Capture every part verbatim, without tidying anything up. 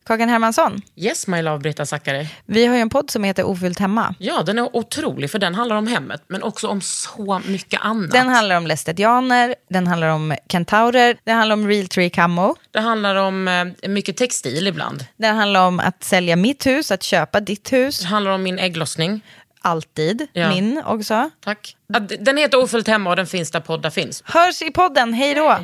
Kakan Hermansson. Yes, my love, Britta Zackari. Vi har ju en podd som heter Ofyllt hemma. Ja, den är otrolig för den handlar om hemmet, men också om så mycket annat. Den handlar om lästetianer, den handlar om kentaurer, den handlar om real tree camo. Det handlar om eh, mycket textil ibland. Den handlar om att sälja mitt hus, att köpa ditt hus. Det handlar om min ägglossning. Alltid, Ja. min också. Tack. Ja, d- Den heter Ofyllt hemma och den finns där poddar finns. Hörs i podden, hej då!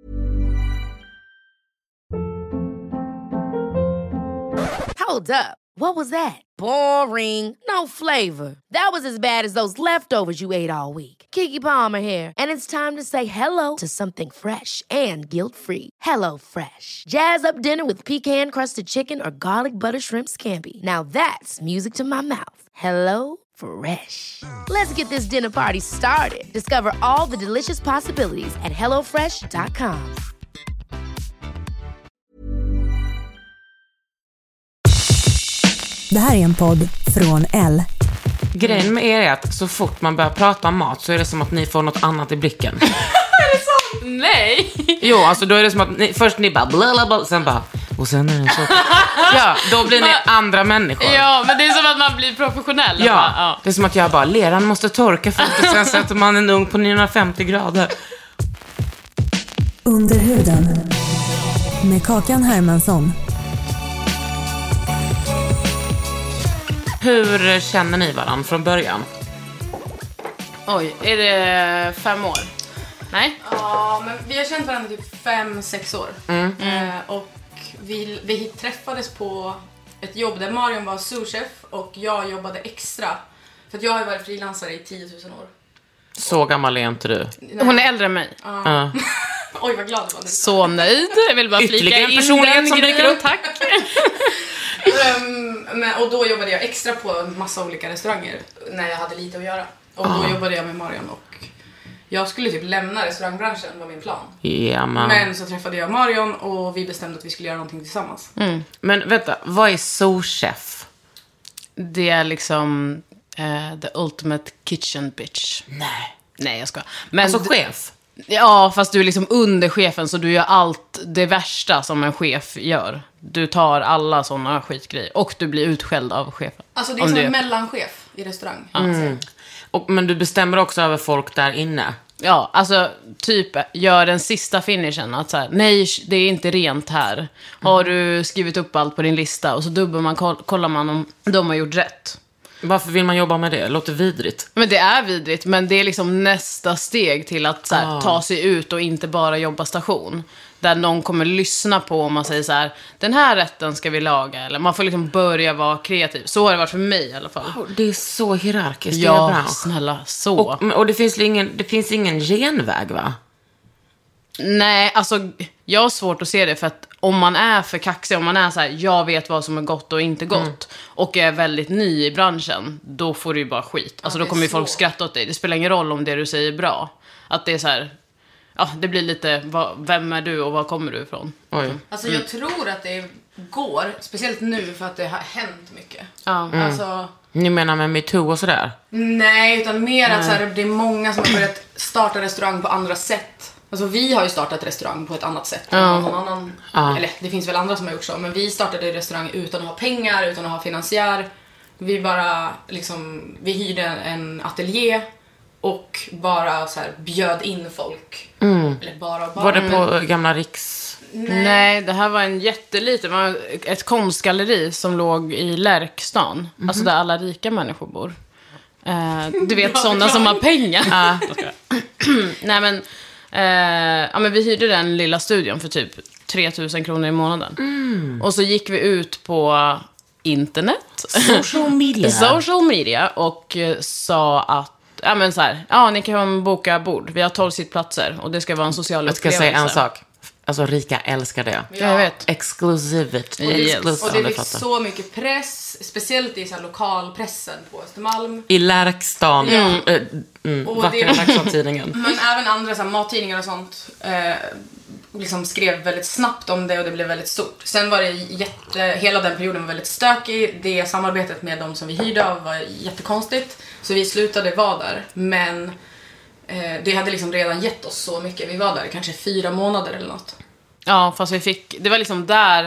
Hold up. What was that? Boring. No flavor. That was as bad as those leftovers you ate all week. Keke Palmer here, and it's time to say hello to something fresh and guilt-free. Hello Fresh. Jazz up dinner with pecan-crusted chicken or garlic butter shrimp scampi. Now that's music to my mouth. Hello Fresh. Let's get this dinner party started. Discover all the delicious possibilities at hello fresh dot com. Det här är en podd från L. Grejen med er är att så fort man börjar prata om mat så är det som att ni får något annat i blicken. Är det sant? Nej. Jo, alltså då är det som att ni, först ni bara blablabla, sen bara och sen är det så. Ja, då blir ni andra människor. Ja, men det är som att man blir professionell. Ja, Bara, ja. det är som att jag bara, leran måste torka för att sen sätter man en ugn på niohundrafemtio grader. Under huden med Kakan Hermansson. Hur känner ni varandra från början? Oj, är det fem år? Nej? Ja, men vi har känt varandra typ fem, sex år. Mm. Eh, och vi, vi träffades på ett jobb där Marion var souschef och jag jobbade extra. För att jag har ju varit frilansare i tio tusen år. Så gammal är inte du. Nej. Hon är äldre än mig. Ja. Oj, vad glad du var. Så nöjd. Jag vill bara flika Ytterligare en in personlighet den som dyker grejen. upp. Tack. um, men, och då jobbade jag extra på en massa olika restauranger när jag hade lite att göra. Och då Ah. jobbade jag med Marion och jag skulle typ lämna restaurangbranschen, var min plan. Ja, man. Men så träffade jag Marion och vi bestämde att vi skulle göra någonting tillsammans. Mm. Men vänta, vad är souschef? Det är liksom uh, the ultimate kitchen bitch. Nej. Nej, jag ska. Men Alltså chef? Ja, fast du är liksom under chefen, så du gör allt det värsta som en chef gör. Du tar alla sådana skitgrejer. Och du blir utskälld av chefen. Alltså det är Om som du- en mellanchef i restaurang. Mm. Och, men du bestämmer också över folk där inne? Ja, alltså typ gör den sista finishen att så här, nej, det är inte rent här. Har du skrivit upp allt på din lista och så dubbel man, koll, kollar man om de har gjort rätt. Varför vill man jobba med det? Det låter vidrigt. Men det är vidrigt, men det är liksom nästa steg till att så här, Ah. ta sig ut och inte bara jobba station. Där någon kommer lyssna på om man säger så här, den här rätten ska vi laga. Eller man får liksom börja vara kreativ. Så har det varit för mig i alla fall. Det är så hierarkiskt. det är Ja, bra. snälla, så. Och, och det, finns ingen, det finns ingen genväg, va? Nej, alltså jag har svårt att se det för att om man är för kaxig, om man är så här, jag vet vad som är gott och inte gott Mm. och är väldigt ny i branschen, då får du ju bara skit. Alltså det då är kommer ju så. folk skratta åt dig. Det spelar ingen roll om det du säger är bra. Att det är så här, ja, det blir lite, vad, vem är du och var kommer du ifrån? Oj. Alltså jag tror att det går, speciellt nu för att det har hänt mycket. Ja. Alltså, Ni menar med MeToo och sådär? nej, utan mer att så här, det är många som har börjat starta restaurang på andra sätt. Alltså vi har ju startat restaurang på ett annat sätt än någon annan. Ja. Eller det finns väl andra som har gjort så, men vi startade restaurang utan att ha pengar, utan att ha finansiär. Vi bara liksom, vi hyrde en ateljé och bara så här bjöd in folk. Eller bara och bara. Var det på gamla Riks? Nej, det här var en jätteliten, det var ett konstgalleri som låg i Lärkstan. Mhm. Alltså där alla rika människor bor. Eh, du vet, sådana som har pengar. Ja. Nej men, eh, ja, men vi hyrde den lilla studion för typ tre tusen kronor i månaden. Mm. Och så gick vi ut på internet. Social media. Social media och eh, sa att ja men så här, ja ni kan boka bord. Vi har tolv sittplatser och det ska vara en social Jag ska upplevelse. säga en sak. Alltså rika älskar det. Ja, jag vet. Exclusivt. Yes. Och det fick så mycket press, speciellt i så här lokalpressen på Östermalm. I Lärkstan. Mm. Äh, mm, Och vackra det- Lärkstan-tidningen. Men även andra så här, mattidningar och sånt eh, liksom skrev väldigt snabbt om det och det blev väldigt stort. Sen var det jätte, hela den perioden var väldigt stökig. Det samarbetet med de som vi hyrde av var jättekonstigt. Så vi slutade vara där. Men eh, det hade liksom redan gett oss så mycket. Vi var där kanske fyra månader eller något. Ja, fast vi fick, det var liksom där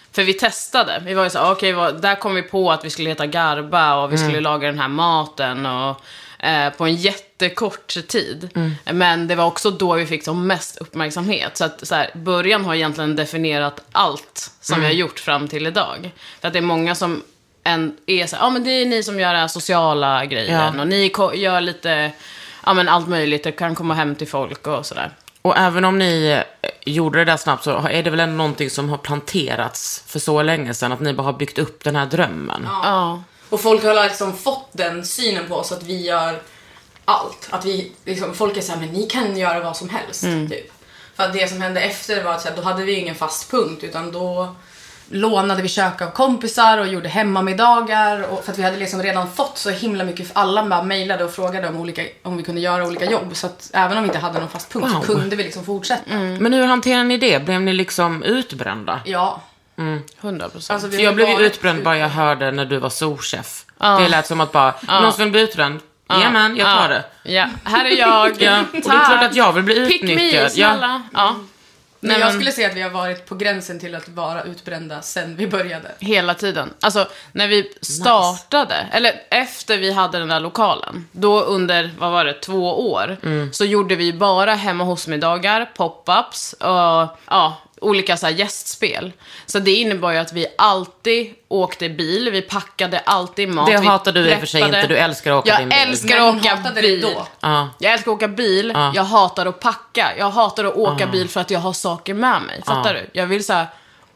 För vi testade. Vi var ju så okej, okay, där kom vi på att vi skulle heta Garba och vi skulle mm. laga den här maten och eh, på en jättekort tid. Mm. Men det var också då vi fick som mest uppmärksamhet. Så att så här, början har egentligen definierat allt som mm. vi har gjort fram till idag. För att det är många som en, är så här, ja men det är ni som gör den sociala grejen ja. Och ni ko- gör lite, ja men allt möjligt, det kan komma hem till folk och sådär. Och även om ni gjorde det där snabbt så är det väl ändå någonting som har planterats för så länge sedan, att ni bara har byggt upp den här drömmen. Ja. ja. Och folk har liksom fått den synen på oss att vi gör allt. Att vi, liksom, folk är så här, men ni kan göra vad som helst. Mm. Typ. För att det som hände efter var att så här, då hade vi ingen fast punkt, utan då lånade vi kök av kompisar och gjorde hemmamiddagar, och för att vi hade liksom redan fått så himla mycket, för alla bara mejlade och frågade om, olika, om vi kunde göra olika jobb, så att även om vi inte hade någon fast punkt wow. så kunde vi liksom fortsätta. Mm. Men hur hanterade ni det? Blev ni liksom utbrända? Ja. Mm. hundra procent. Alltså, jag blev ju utbränd bara jag hörde när du var souschef. Ah. Det lät som att bara, ah. någon som vill bli utbränd. Ja ah. men, jag tar ah. det. Ja, här är jag. Ja. Och det är klart att jag vill bli utnyttjad. Pick me, snälla. Ja. Ja. Nej, men jag skulle säga att vi har varit på gränsen till att vara utbrända sen vi började. Hela tiden. Alltså, när vi startade, nice. Eller efter vi hade den där lokalen, då under, vad var det, två år, mm. så gjorde vi bara hemma hos middagar, pop-ups och ja, olika så här gästspel. Så det innebar ju att vi alltid åkte bil, vi packade alltid mat. Det hatar du i och för sig inte, du älskar att åka jag din bil. Älskar att åka bil. Då. Uh. Jag älskar att åka bil, uh. jag hatar att packa. Jag hatar att åka uh. bil för att jag har saker med mig. Fattar uh. du? Jag vill så här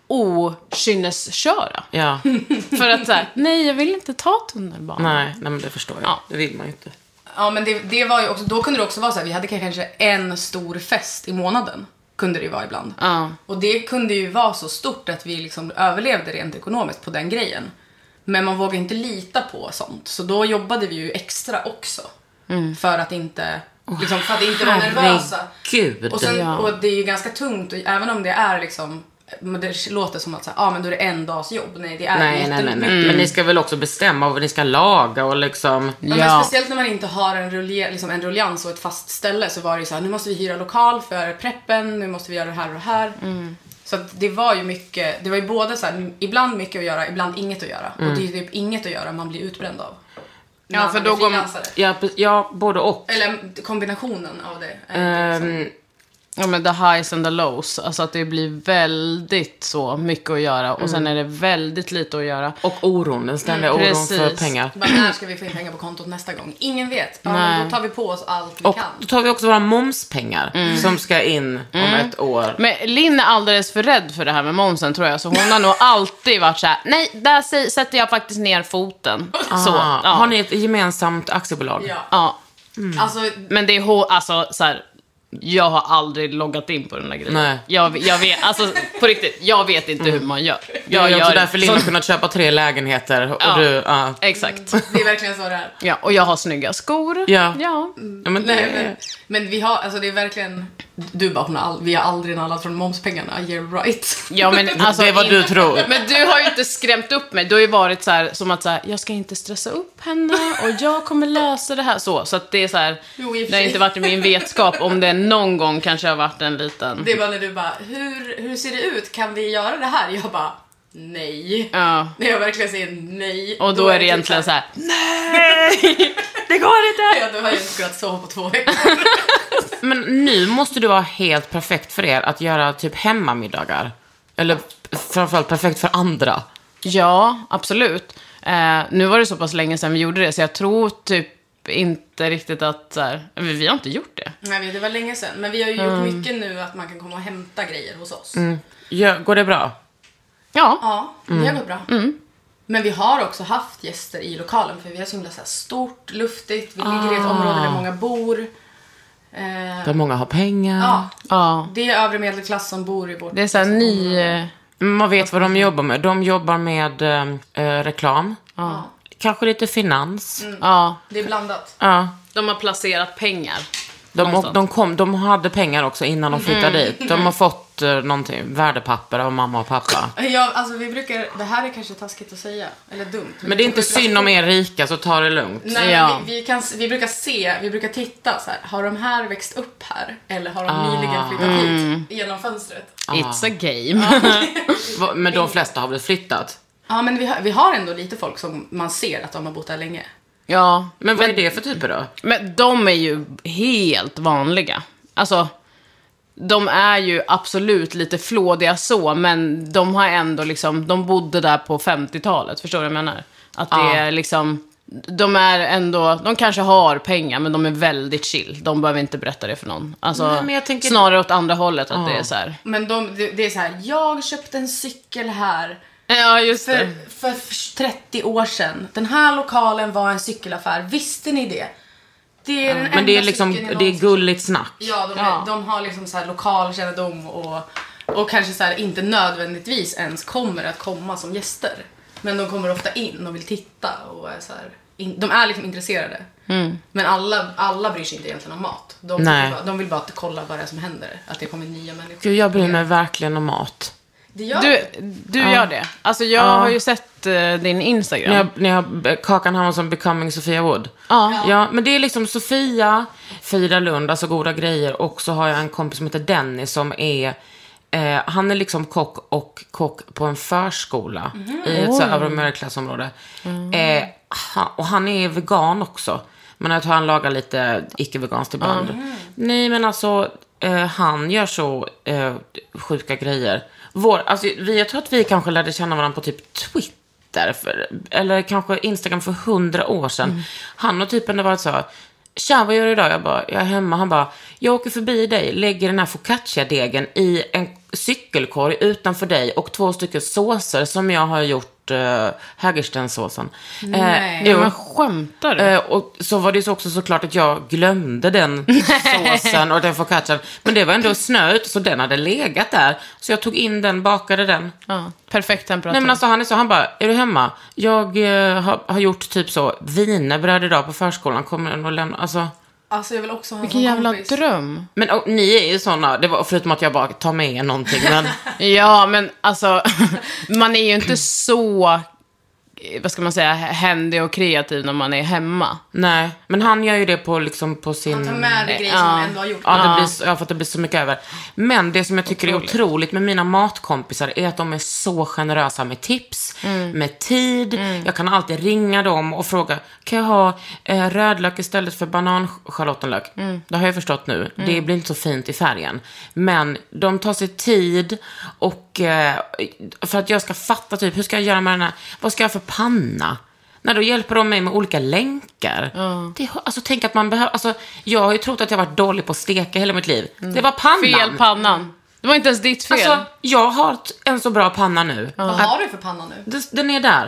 okynnesköra. Ja. För att så här, nej jag vill inte ta tunnelbanan. Nej, nej men det förstår jag. Ja. Det vill man ju inte. Ja men det, det var ju också, då kunde det också vara så här, vi hade kanske en stor fest i månaden. Kunde det ju vara ibland. Uh. Och det kunde ju vara så stort att vi liksom överlevde rent ekonomiskt på den grejen. Men man vågar inte lita på sånt. Så då jobbade vi ju extra också. Mm. För att inte liksom, för att inte vara nervösa. Gud. Och, sen, ja. och det är ju ganska tungt. Och även om det är liksom, det låter som att så här, ah, men då är det en dags jobb. Nej, det är nej, nej, nej, nej. Mm. Men ni ska väl också bestämma vad ni ska laga och liksom. Ja. Ja, men speciellt när man inte har en, rulle, liksom en ruljans och ett fast ställe, så var det så här, nu måste vi hyra lokal för preppen, nu måste vi göra det här och det här. Mm. Så att det var ju mycket, det var ju både så här, ibland mycket att göra, ibland inget att göra. Mm. Och det är typ inget att göra man blir utbränd av. Ja, för då går man, ja, ja, både och. Eller kombinationen av det. Um, ja, men the highs and the lows. Alltså att det blir väldigt så mycket att göra. Och mm. sen är det väldigt lite att göra. Och oron, den ständiga mm, oron för pengar. Men när ska vi få in pengar på kontot nästa gång? Ingen vet. Ja, men då tar vi på oss allt vi och kan. Då tar vi också våra momspengar mm. som ska in om mm. ett år. Men Linn är alldeles för rädd för det här med momsen, tror jag. Så hon har nog alltid varit så här: nej, där sätter jag faktiskt ner foten. Ah, så, ja. Har ni ett gemensamt aktiebolag? Ja. Ja. Mm. Alltså, men det är alltså så här, jag har aldrig loggat in på den där grejen. Nej. Jag, jag vet, alltså på riktigt, jag vet inte mm. hur man gör. Jag, jag gör också därför Linn har kunnat köpa tre lägenheter och ja, du, ja. exakt. Det är verkligen så det är. Ja, och jag har snygga skor. Ja. Ja. Mm. Ja men, nej, men, men vi har, alltså det är verkligen, du bara, hon har all, vi har aldrig nallat från momspengarna. Yeah right. Ja men alltså, det är vad in, du tror. Men du har ju inte skrämt upp mig. Du har ju varit så här, som att så här, jag ska inte stressa upp henne och jag kommer lösa det här så. Så att det är så här, jo, det har inte varit i min vetskap om det någon gång kanske har varit en liten. Det var när du bara, hur, hur ser det ut? Kan vi göra det här? Jag bara, nej. Ja. När jag verkligen säger nej. Och då, då är det egentligen så här, nej, det går inte. Ja, då har jag inte kunnat sova på två veckor. Men nu måste det vara helt perfekt för er att göra typ hemmamiddagar. Eller framförallt perfekt för andra. Ja, absolut. Eh, nu var det så pass länge sedan vi gjorde det, så jag tror typ inte riktigt att så här, vi har inte gjort det. Nej, det var länge sedan. Men vi har ju gjort mm. mycket nu att man kan komma och hämta grejer hos oss. Mm. Ja, går det bra? Ja. Ja, det mm. har gått bra. Mm. Men vi har också haft gäster i lokalen, för vi har så himla så här stort, luftigt. Vi ligger i ett område där många bor. Eh, där många har pengar. Ja, ja. Det är övre medelklass som bor i vårt. Det är så här ny. Man vet vad de jobbar med. De jobbar med eh, reklam. Ja. Kanske lite finans. Mm. Ja. Det är blandat. Ja. De har placerat pengar. De, de, kom, de hade pengar också innan de flyttade mm. dit. De har fått fått uh, någonting, värdepapper av mamma och pappa. Ja, alltså vi brukar, det här är kanske taskigt att säga, eller dumt. Men, men det är inte synd om er rika, så ta det lugnt. Nej, ja. vi, vi, kan, vi brukar se, vi brukar titta så här, har de här växt upp här? Eller har de Ah. nyligen flyttat Mm. hit genom fönstret? It's a game. Va- Men de flesta har väl flyttat? Ja, men vi har, vi har ändå lite folk som man ser att de har bott där länge. Ja, Men vad är det för typer då? men de är ju helt vanliga. Alltså, de är ju absolut lite flådiga så, men de har ändå liksom, de bodde där på femtiotalet, förstår du vad jag menar? Att det Ja. är liksom, de är ändå, de kanske har pengar, men de är väldigt chill. De behöver inte berätta det för någon. Alltså, Nej, men jag tänker- snarare åt andra hållet, att det är så här. Men de, det, det är så här, jag köpte en cykel här Ja, just det. för, för trettio år sedan. Den här lokalen var en cykelaffär. Visste ni det? Det är den Men det är enda liksom, cykeln jag det är någonsin- gulligt snack. Ja, de, är, Ja. de har liksom så här lokalkännedom och, och kanske så här inte nödvändigtvis ens kommer att komma som gäster. Men de kommer ofta in och vill titta och är så här, in, de är liksom intresserade. Mm. Men alla, alla bryr sig inte egentligen om mat. De vill, Nej. bara, de vill bara att kolla vad det är som händer. Att det kommer nya människor. Gud, jag bryr mig verkligen om mat. Det gör Du, det. du gör det. Alltså, jag har ju sett eh, din Instagram. När jag, när jag, Kakan Hermansson Becoming Sofia Wood. Ja. Ja, men det är liksom Sofia, Frida Lund, alltså goda grejer. Och så har jag en kompis som heter Dennis som är, eh, han är liksom kock och kock på en förskola i ett så här övre medelklassområde. Eh, han, och han är vegan också. Men jag tror han lagar lite icke-veganskt ibland. Nej, men alltså, eh, han gör så eh, sjuka grejer. Vår, alltså, vi, jag tror att vi kanske lärde känna varandra på typ Twitter. För, eller kanske Instagram för hundra år sedan. Mm. Han och typen det var så här, tja, vad gör du idag? Jag bara, jag är hemma. Han bara, jag åker förbi dig, lägger den här focaccia-degen i en cykelkorg utanför dig och två stycken såser som jag har gjort uh, Hägerstensåsen. Nej. Eh, jo. Men skämtar du? Eh, och så var det så också såklart att jag glömde den såsen och den focaccian. Men det var ändå snöigt så den hade legat där. Så jag tog in den, bakade den. Ja, perfekt temperatur. Nej men alltså han är så, han bara, är du hemma? Jag eh, har, har gjort typ så wienerbröd idag på förskolan. Kommer den och lämna, alltså. Alltså jag vill också ha en Vilken sån jävla kompis. dröm. Men och, ni är ju såna, det var förutom att jag bara tar med er någonting. Men Ja, men alltså, man är ju inte så, vad ska man säga, händig och kreativ när man är hemma. nej, men han gör ju det på liksom på sin. Han tar med det grejer Ja. som han ändå har gjort. Ja, det Ja. blir, så- ja, för att det blir så mycket över. Men det som jag tycker Otroligt. är otroligt med mina matkompisar är att de är så generösa med tips, med tid. Jag kan alltid ringa dem och fråga, kan jag ha eh, rödlök istället för bananschalottenlök? Det har jag förstått nu. Det blir inte så fint i färgen. Men de tar sig tid och eh, för att jag ska fatta typ, hur ska jag göra med den här, vad ska jag ha för panna? När då hjälper de mig med olika länkar. Det, alltså tänk att man behöver, alltså jag har ju trott att jag varit dålig på att steka hela mitt liv. Det var pannan. Fel pannan. Det var inte ens ditt fel. Alltså, jag har t- en så bra panna nu. Vad har du för panna nu? Det- Den är där.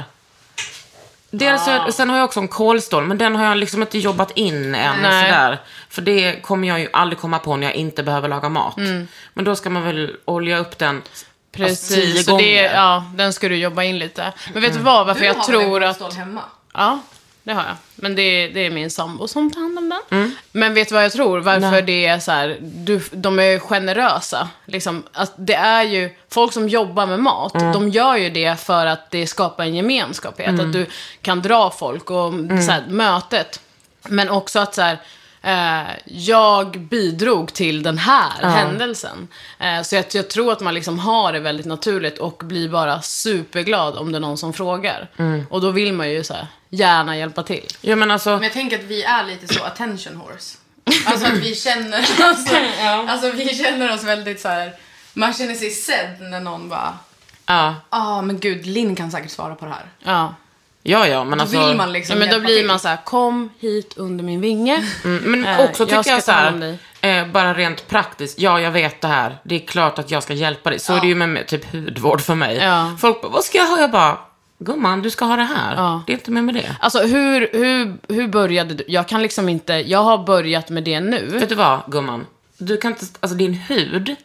Dels, ah. Sen har jag också en kolstål, men den har jag liksom inte jobbat in än. Nej. Sådär. För det kommer jag ju aldrig komma på när jag inte behöver laga mat. Men då ska man väl olja upp den alltså, tio Precis, så gånger. det, ja, den ska du jobba in lite. Men vet du vad, varför Du jag har tror väl en att... kolstål hemma? Ja, det har jag. Men det, det är min sambo som tar hand om den. Men vet du vad jag tror? Varför Nej. det är så här, du, de är generösa. Liksom, att det är ju, folk som jobbar med mat, de gör ju det för att det skapar en gemenskap. Att du kan dra folk och så här, mötet. Men också att så här, eh, jag bidrog till den här händelsen. Eh, så jag, jag tror att man liksom har det väldigt naturligt och blir bara superglad om det är någon som frågar. Och då vill man ju så här, gärna hjälpa till. Ja, men alltså, Men jag tänker att vi är lite så attention horse. Alltså att vi känner alltså, alltså vi känner oss väldigt så här. Man känner sig sedd när någon bara, ja. ja ah, men gud, Linn kan säkert svara på det här. Ja. Ja, ja, men Då alltså. vill man liksom Ja, men då hjälpa blir till. man så här, kom hit under min vinge. Mm, men Eh, också tycker jag jag, ska så ta hand om här, dig. eh, bara rent praktiskt, ja jag vet det här, det är klart att jag ska hjälpa dig. Så är det ju med, med typ hudvård för mig. Ja. Folk bara, vad ska jag ha? Jag bara, gumman, du ska ha det här. Ja. Det är inte mer med det. Alltså hur, hur, hur började du? Jag kan liksom inte, jag har börjat med det nu. Vet du vad, gumman? Du kan inte, alltså din hud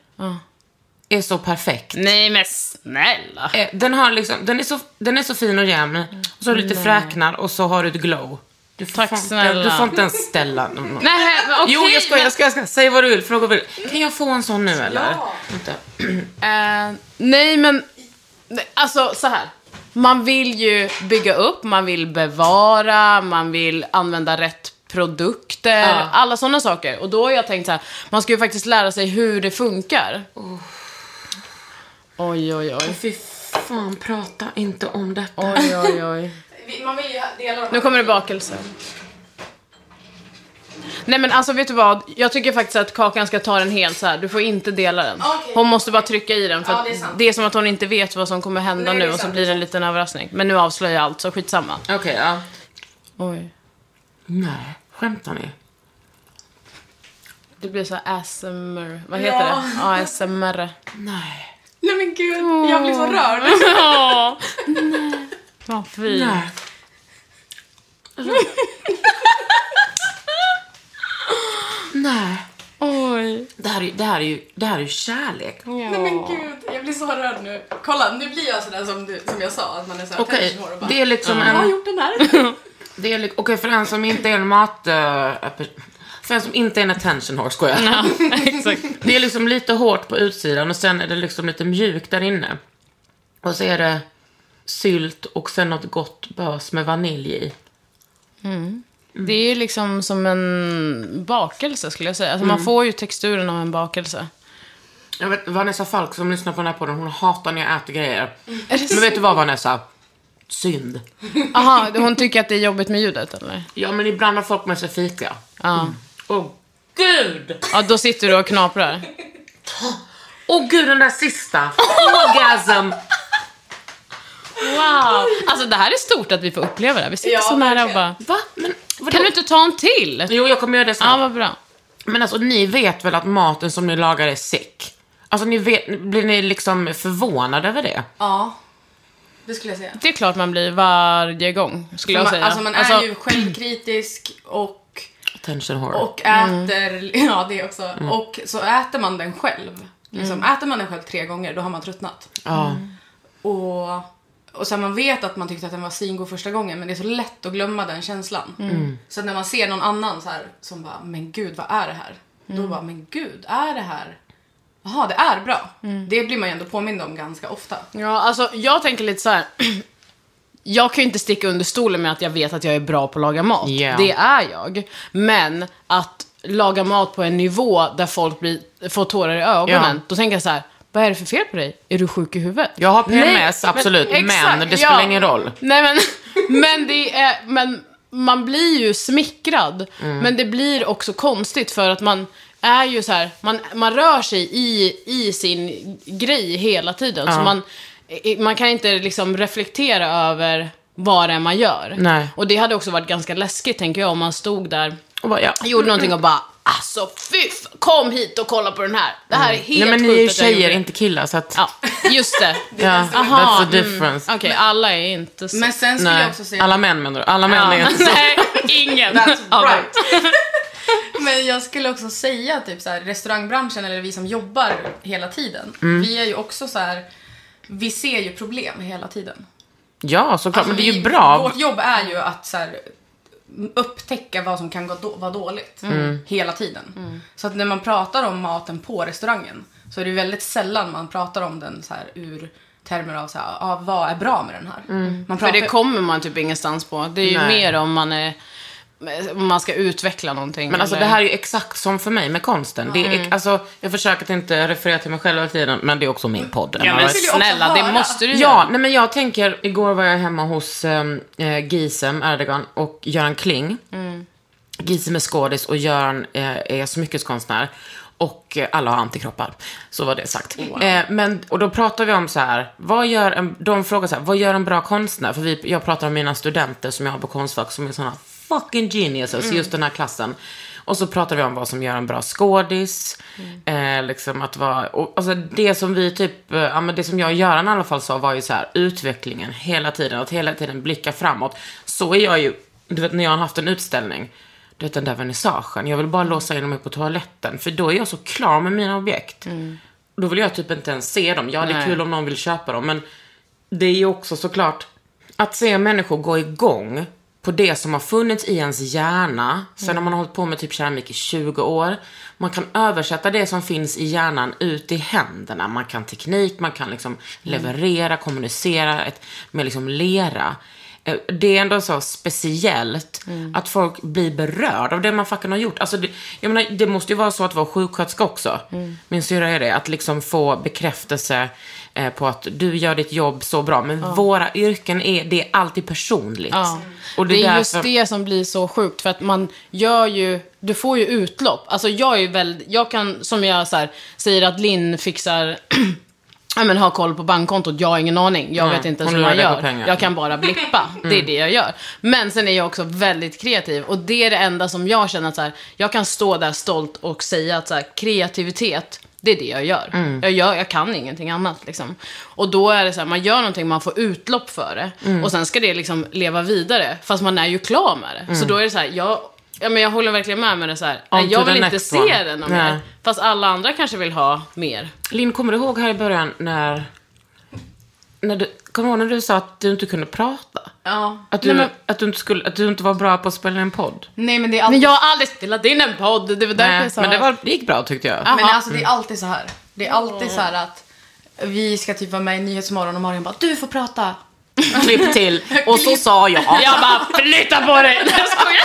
är så perfekt. Nej men snälla. Eh, Den, har liksom, den, är så, den är så fin och jämn. Och så har du lite fräknar och så har du ett glow. Du får Tack fan, snälla. Du får inte ens ställa någon. Nej, men okej. Jo, jag ska, jag ska, jag ska. Säg vad du vill. Fråga vad du vill. Kan jag få en sån nu, eller? Ja. Inte. Eh, nej, men nej, alltså så här. Man vill ju bygga upp, man vill bevara, man vill använda rätt produkter, Ja. alla sådana saker. Och då har jag tänkt så här, man ska ju faktiskt lära sig hur det funkar. Oh. Oj, oj, oj. Fy fan, prata inte om detta. Oj, oj, oj. Man vill ju dela Nu kommer det bakelse. Nej, men alltså vet du vad? Jag tycker faktiskt att Kakan ska ta den helt så här. Du får inte dela den. Okej. Hon måste bara trycka i den. För Ja, att det är sant. det är som att hon inte vet vad som kommer hända Nej, det är nu. Och så sant, blir det det är en liten överraskning. Men nu avslöjar jag allt, så skitsamma. Okej, okay, ja. Oj. Nej, skämtar ni? Det blir så här A S M R. Vad heter Ja. det? A S M R. Nej. Nej men gud, jag blir så rörd. Åh, nej. Vad fint. Nej. Nej. Oj. Det här, är, det, här är ju, det här är ju kärlek. Ja. Nej men gud, jag blir så rörd nu. Kolla, nu blir jag sådär som, du, som jag sa, att man är såhär Okej, attention whore och bara, det är liksom jag har en... gjort den här. Det är li- Okej, för en som inte är en mat... Uh, för en som inte är en attention whore, skojar jag. Ja, exakt. Det är liksom lite hårt på utsidan och sen är det liksom lite mjukt där inne. Och så är det sylt och sen något gott bös med vanilj i. Det är ju liksom som en bakelse skulle jag säga. Alltså man får ju texturen av en bakelse. Jag vet, Vanessa Falk som lyssnar på den här podden, hon hatar när jag äter grejer. Men vet du vad, Vanessa? Synd. Aha, hon tycker att det är jobbigt med ljudet eller? Ja, men ibland har folk med sig fika. Ja. Åh, gud! Ja, då sitter du och knaprar. Åh, gud, den där sista. Orgasm! Wow. Alltså det här är stort att vi får uppleva det. Vi sitter Ja, så nära och verkligen. bara... Va? Men, vadå? Kan du inte ta en till? Jo, jag kommer göra det Ja, snart. vad bra. Men alltså, ni vet väl att maten som ni lagar är sick? Alltså, ni vet, blir ni liksom förvånade över det? Ja, det skulle jag säga. Det är klart man blir varje gång, skulle jag man, säga. alltså man är Alltså, ju självkritisk och, Attention whore. och äter, ja det också, och så äter man den själv. Liksom, äter man den själv tre gånger, då har man tröttnat. Ja. Och, och så man vet att man tyckte att den var svingod första gången, men det är så lätt att glömma den känslan. Mm. Så när man ser någon annan så här, som bara, men gud, vad är det här? Då bara, men gud, är det här? Jaha, det är bra. Det blir man ju ändå påmind om ganska ofta. ja, alltså jag tänker lite så här. Jag kan ju inte sticka under stolen med att jag vet att jag är bra på att laga mat. Yeah. Det är jag. Men att laga mat på en nivå där folk blir, får tårar i ögonen, Ja. då tänker jag så här: vad är det för fel på dig? Är du sjuk i huvudet? Jag har P M S, Nej, absolut, men, exakt, det spelar ja. ingen roll. Nej, men, men det är, men man blir ju smickrad. Mm. Men det blir också konstigt för att man är ju så här, man, man rör sig i, i sin grej hela tiden. Ja. Så man, man kan inte liksom reflektera över vad det är man gör. Nej. Och det hade också varit ganska läskigt, tänker jag, om man stod där Och bara, ja. gjorde någonting och bara, alltså fy, f- kom hit och kolla på den här. Det här är helt Nej, men ni är sjukt ju att jag tjejer, gjorde det. inte killar, så att... Ja, just det. Ja, Aha, that's the difference. Okej, alla är inte så. Men sen skulle Nej, jag också säga... alla män menar du? Alla män Ja. är inte så. Nej, ingen. That's Ja, right. Men jag skulle också säga typ så här, restaurangbranschen eller vi som jobbar hela tiden. Vi är ju också så här, vi ser ju problem hela tiden. Ja, såklart, Alltså, men det är ju vi- bra. Vårt jobb är ju att så här, upptäcka vad som kan gå då, vara dåligt hela tiden. Så att när man pratar om maten på restaurangen så är det väldigt sällan man pratar om den så här ur termer av så här, ah, vad är bra med den här. Man För pratar, det kommer man typ ingenstans på. Det är ju Nej. mer om man är, om man ska utveckla någonting. Men alltså eller- det här är ju exakt som för mig med konsten. Det är, alltså, jag försöker att inte referera till mig själv hela tiden, men det är också min podd. Ja, men vill ju också snälla, det höra. måste du Ja, göra. nej, men jag tänker, igår var jag hemma hos eh, Gisem Erdogan och Göran Kling. Mm. Gisem är skådis och Göran eh, är smyckeskonstnär. Och eh, alla har antikroppar. Så var det sagt. Wow. Eh, men, och då pratar vi om så här, vad gör en, de frågar så här, vad gör en bra konstnär? För vi, jag pratar om mina studenter som jag har på Konstfack som är såna fucking geniuses, mm. just den här klassen. Och så pratar vi om vad som gör en bra skådis. Mm. Eh, liksom att vara, och, alltså det som vi typ, eh, ja, men det som jag och Göran i alla fall sa var ju så här, utvecklingen hela tiden, att hela tiden blicka framåt. Så är jag ju, du vet när jag har haft en utställning, du vet den där vernissagen, jag vill bara låsa in mig på toaletten, för då är jag så klar med mina objekt. Mm. Då vill jag typ inte ens se dem. Ja, det är Nej. kul om någon vill köpa dem, men det är ju också såklart att se människor gå igång på det som har funnits i ens hjärna. Sen mm. har man hållit på med typ keramik i tjugo år. Man kan översätta det som finns i hjärnan ut i händerna. Man kan teknik, man kan liksom leverera, mm. kommunicera ett, med liksom lera. Det är ändå så speciellt mm. att folk blir berörda av det man fucking har gjort. Alltså det, jag menar, det måste ju vara så att vara sjuksköterska också. Mm. Min syra är det. Att liksom få bekräftelse eh, på att du gör ditt jobb så bra. Men ja. våra yrken är, det är alltid personligt. Ja. Och det, det är därför... just det som blir så sjukt. För att man gör ju, du får ju utlopp. Alltså jag är ju väldigt, jag kan, som jag så här, säger att Linn fixar... Ja, men ha koll på bankkontot, jag har ingen aning. Jag Nej, vet inte hur man gör. Jag kan bara blippa, det är mm. det jag gör. Men sen är jag också väldigt kreativ. Och det är det enda som jag känner att så här, jag kan stå där stolt och säga att så här, kreativitet, det är det jag gör. Mm. jag gör. Jag kan ingenting annat liksom. Och då är det så här, man gör någonting, man får utlopp för det. Mm. Och sen ska det liksom leva vidare. Fast man är ju klar med det. Mm. Så då är det så här, jag... Ja, men jag håller verkligen med med det så här. Nej, jag vill inte se one. den om mer. Fast alla andra kanske vill ha mer. Linn, kommer du ihåg här i början när... när du, kommer du ihåg när du sa att du inte kunde prata? Ja. Att du, Nej, men... att du, inte, skulle, att du inte var bra på att spela en podd? Nej, men det är alltid... Men jag har aldrig spelat in en podd. Det var därför Nej, jag sa... men det, var, det gick bra tyckte jag. Aha. Men alltså det är alltid så här. Det är alltid så här att vi ska typ vara med i Nyhetsmorgon och Marion bara, du får prata. Klipp till. Och så sa jag. Jag bara, flytta på dig. Jag skojar.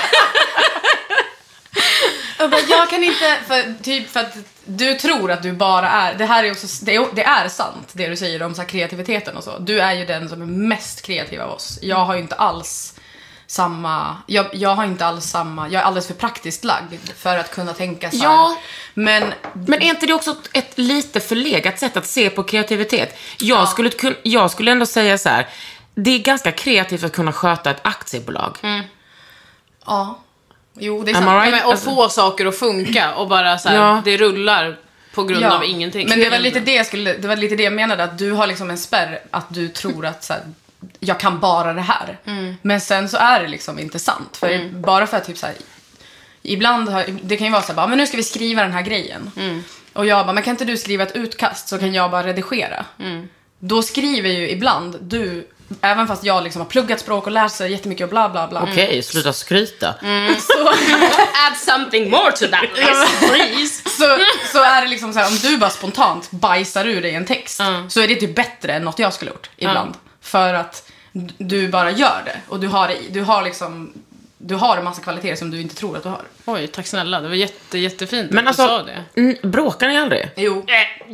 Jag, bara, jag kan inte, för, typ för att du tror att du bara är, det här är också, det är, det är sant det du säger om så här kreativiteten och så. Du är ju den som är mest kreativ av oss. Jag har ju inte alls samma, jag, jag har inte alls samma, jag är alldeles för praktiskt lagd för att kunna tänka så här. Ja, men, men är inte det också ett, ett lite förlegat sätt att se på kreativitet? Jag, ja. skulle, jag skulle ändå säga så här, det är ganska kreativt att kunna sköta ett aktiebolag. Mm. Ja. Jo, det är sant. Right? Ja, men, och få saker att funka och bara så här, ja. det rullar på grund ja. av ingenting. Men det var lite det jag skulle, det var lite det jag menade, att du har liksom en spärr att du tror att så här, jag kan bara det här. Mm. Men sen så är det liksom inte sant, för mm. bara för att typ så här, ibland har, det kan ju vara så här, bara, men nu ska vi skriva den här grejen. Mm. Och jag bara, men kan inte du skriva ett utkast så kan jag bara redigera. Mm. Då skriver ju ibland du, även fast jag liksom har pluggat språk och lärt sig jättemycket och bla bla bla. Okej, okay, sluta skryta. Mm. Så, add something more to that, please. så, så är det liksom så här, om du bara spontant bajsar ur dig en text, mm. så är det typ bättre än något jag skulle gjort ibland. Mm. För att du bara gör det. Och du har, du har liksom, du har en massa kvaliteter som du inte tror att du har. Oj, tack snälla. Det var jätte, jättefint men att alltså, du sa det. N- bråkar ni aldrig? Jo.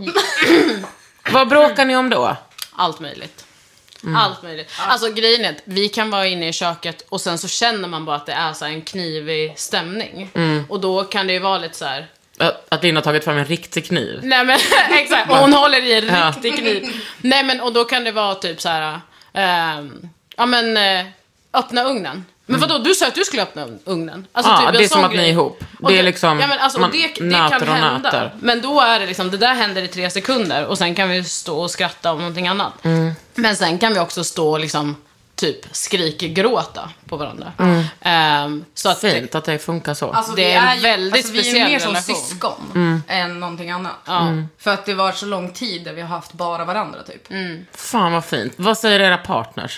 Vad bråkar ni om då? Allt möjligt. Mm. Allt möjligt. Alltså grejen är att vi kan vara inne i köket och sen så känner man bara att det är så här en knivig stämning. Mm. Och då kan det ju vara lite så här... Att Linn har tagit fram en riktig kniv. Nej men exakt, och hon håller i en riktig kniv. Nej men och då kan det vara typ så här äh, ja men äh, öppna ugnen. Men vadå, du sa att du skulle öppna ugnen. Alltså, ja, typ det är som att ni är ihop. Det är liksom, ja, men alltså, man det, det kan hända. Nöter. Men då är det liksom, det där händer i tre sekunder. Och sen kan vi stå och skratta om någonting annat. Mm. Men sen kan vi också stå och liksom typ skrikgråta på varandra. Mm. Um, så att fint det, att det funkar så. Alltså, det är en väldigt alltså, speciell relation. Vi är mer relation. som syskon mm. än någonting annat. Mm. För att det var så lång tid där vi har haft bara varandra typ. Mm. Fan vad fint. Vad säger era partners?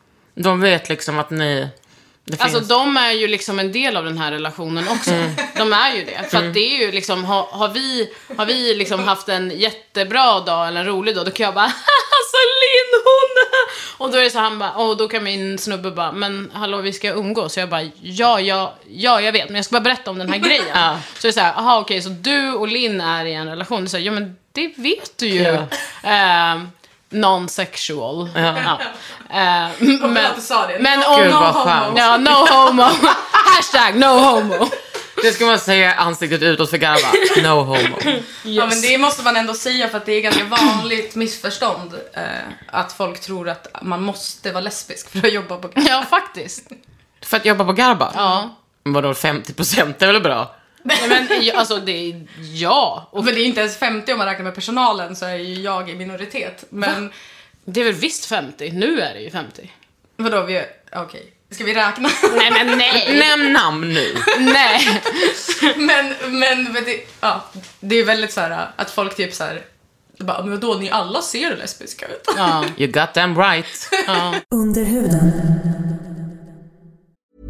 De vet liksom att ni... Alltså de är ju liksom en del av den här relationen också. Mm. De är ju det. För att det är ju liksom, har, har vi, har vi liksom haft en jättebra dag eller en rolig dag, då kan jag bara, alltså Linn, hon! Och då är det så han bara, och då kan min snubbe bara, men hallå, vi ska umgås. Så jag bara, ja, ja, ja, jag vet, men jag ska bara berätta om den här grejen. Ja. Så det är så här, aha, okej, så du och Linn är i en relation. Så jag, ja, men det vet du ju. Ja. Uh, non-sexual. Ja. Ja. Uh, men men no, oh, no homo. Ja, no homo. Hashtag no homo. Det ska man säga ansiktet utåt för garva. No homo. Yes. Ja, men det måste man ändå säga, för att det är ganska vanligt missförstånd eh, att folk tror att man måste vara lesbisk för att jobba på garba. Ja, faktiskt. För att jobba på garba? Ja. Vadå, femtio procent är väl bra? Nej, men alltså det är, ja. Och för det är inte ens femtio om man räknar med personalen, så är ju jag i minoritet. Men... Va? Det är väl visst femtio, nu är det ju femtio. Vadå, vi är... okej. Okay. Ska vi räkna? Nej, men nej. Nämn namn nu. Nej. men, men, men det, ja, det är väldigt så här att folk typ så här, bara, men då ni alla ser lesbiska ut. Ja. You got them right. Ja. Under huden.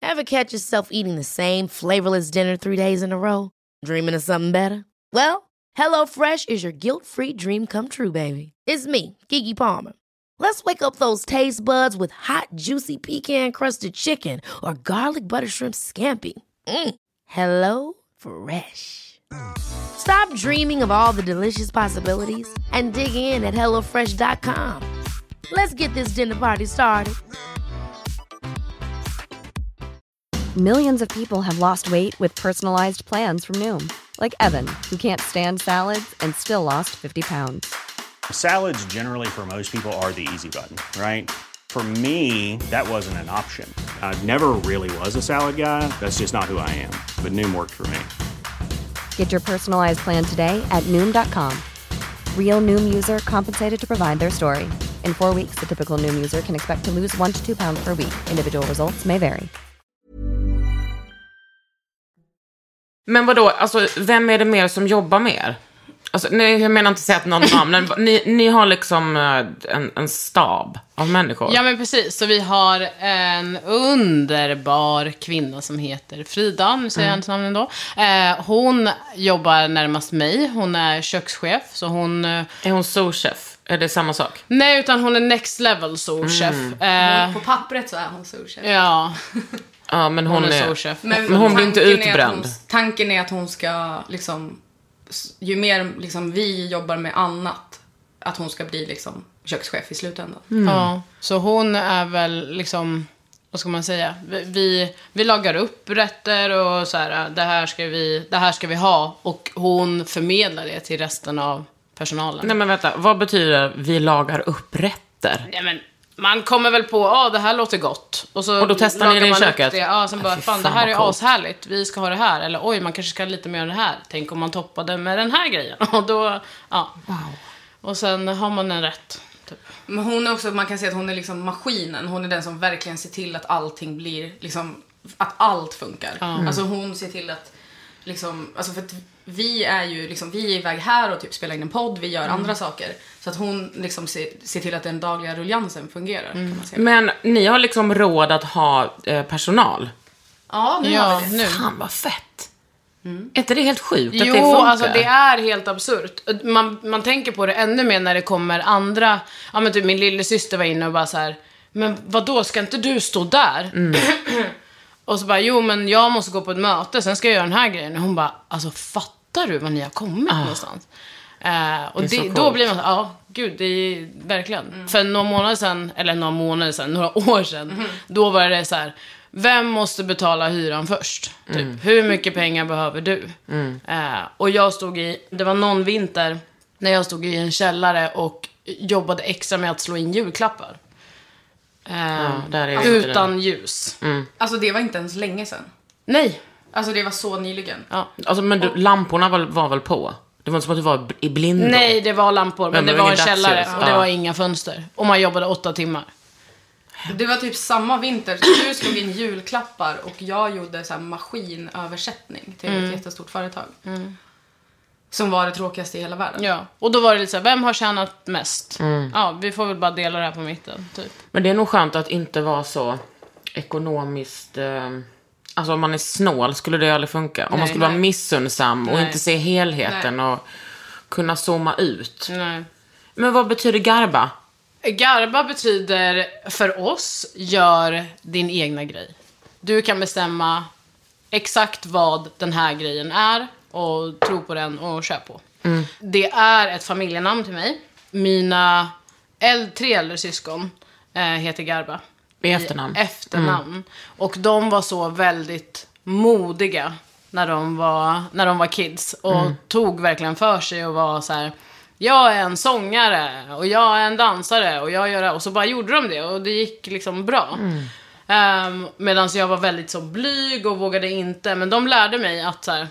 Ever catch yourself eating the same flavorless dinner three days in a row? Dreaming of something better? Well, HelloFresh is your guilt-free dream come true, baby. It's me, Keke Palmer. Let's wake up those taste buds with hot, juicy pecan-crusted chicken or garlic butter shrimp scampi. Mm. Hello Fresh. Stop dreaming of all the delicious possibilities and dig in at hello fresh dot com. Let's get this dinner party started. Millions of people have lost weight with personalized plans from Noom. Like Evan, who can't stand salads and still lost fifty pounds. Salads generally for most people are the easy button, right? For me, that wasn't an option. I never really was a salad guy. That's just not who I am. But Noom worked for me. Get your personalized plan today at Noom dot com. Real Noom user compensated to provide their story. In four weeks, the typical Noom user can expect to lose one to two pounds per week. Individual results may vary. Men vadå, alltså, vem är det mer som jobbar med er? Alltså, nej, jag menar inte att säga att någon namn, men ni, ni har liksom en, en stab av människor. Ja, men precis. Så vi har en underbar kvinna som heter Frida, nu säger jag hennes namn ändå. Eh, hon jobbar närmast mig, hon är kökschef, så hon... Är hon souschef? Är det samma sak? Nej, utan hon är next level souschef. Mm. Eh, på pappret så är hon souschef. Ja. Ja, men hon, hon är, är souschef. Men, men hon blir inte utbränd. Hon, tanken är att hon ska liksom... Ju mer liksom, vi jobbar med annat, att hon ska bli liksom, kökschef i slutändan. Mm. Ja, så hon är väl liksom, vad ska man säga, vi, vi, vi lagar upp rätter och så här, det här ska vi, det här ska vi ha, och hon förmedlar det till resten av personalen. Nej, men vänta, vad betyder vi lagar upp rätter? Nej, men man kommer väl på, ja, ah, det här låter gott. Och, så och då testar ni det i köket? Det. Ja, sen bara, fan, det här är ashärligt. Vi ska ha det här. Eller, oj, man kanske ska lite mer av det här. Tänk om man toppade med den här grejen. Och då, ja. Wow. Och sen har man en rätt. Typ. Men hon är också, man kan säga att hon är liksom maskinen. Hon är den som verkligen ser till att allting blir, liksom, att allt funkar. Mm. Alltså hon ser till att, liksom, alltså för att vi är ju liksom, vi är iväg här och typ spelar in en podd, vi gör mm. andra saker. Så att hon liksom ser, ser till att den dagliga ruljansen fungerar. Mm. Kan man säga. Men ni har liksom råd att ha eh, personal? Ja, nu ja, har vi det. Nu. Fan, vad fett. Mm. Är inte det helt sjukt jo, att det funkar? Alltså det är helt absurt. Man, man tänker på det ännu mer när det kommer andra. Ja, men typ min lillasyster var inne och bara så här, men vadå, ska inte du stå där? Mm. Och så bara, jo men jag måste gå på ett möte, sen ska jag göra den här grejen. Och hon bara, alltså fattar du vad ni har kommit ah. någonstans? Uh, och det, det, då blir man så, ja, gud, det är verkligen. Mm. För några månader sedan, eller några månader sedan, några år sedan, mm. då var det så här, vem måste betala hyran först? Typ, mm. hur mycket pengar behöver du? Mm. Uh, och jag stod i, det var någon vinter, när jag stod i en källare och jobbade extra med att slå in julklappar. Uh, ja, där är utan det. Ljus. Mm. Alltså det var inte ens länge sedan. Nej. Alltså det var så nyligen. Ja. Alltså, men du, lamporna var, var väl på? Det var inte som att du var i blindo. Nej, det var lampor, men, men det var en källare och det ja. var inga fönster. Och man jobbade åtta timmar. Det var typ samma vinter. Du slog in julklappar och jag gjorde så här maskinöversättning till mm. ett jättestort företag. Mm. Som var det tråkigaste i hela världen. Ja, och då var det lite så här, vem har tjänat mest? Mm. Ja, vi får väl bara dela det här på mitten, typ. Men det är nog skönt att inte vara så ekonomiskt... Eh... Alltså om man är snål skulle det aldrig funka. Om nej, man skulle nej. vara missunnsam och nej. inte se helheten nej. och kunna zooma ut. Nej. Men vad betyder garba? Garba betyder för oss, gör din egna grej. Du kan bestämma exakt vad den här grejen är och tro på den och köra på. Mm. Det är ett familjenamn till mig. Mina äldre, tre äldre syskon eh, heter Garba. I efternamn. I efternamn. Mm. Och de var så väldigt modiga när de var, när de var kids. Och mm. tog verkligen för sig och var så här: jag är en sångare och jag är en dansare och jag gör det. Och så bara gjorde de det och det gick liksom bra. Mm. Um, Medan jag var väldigt så blyg och vågade inte. Men de lärde mig att så här,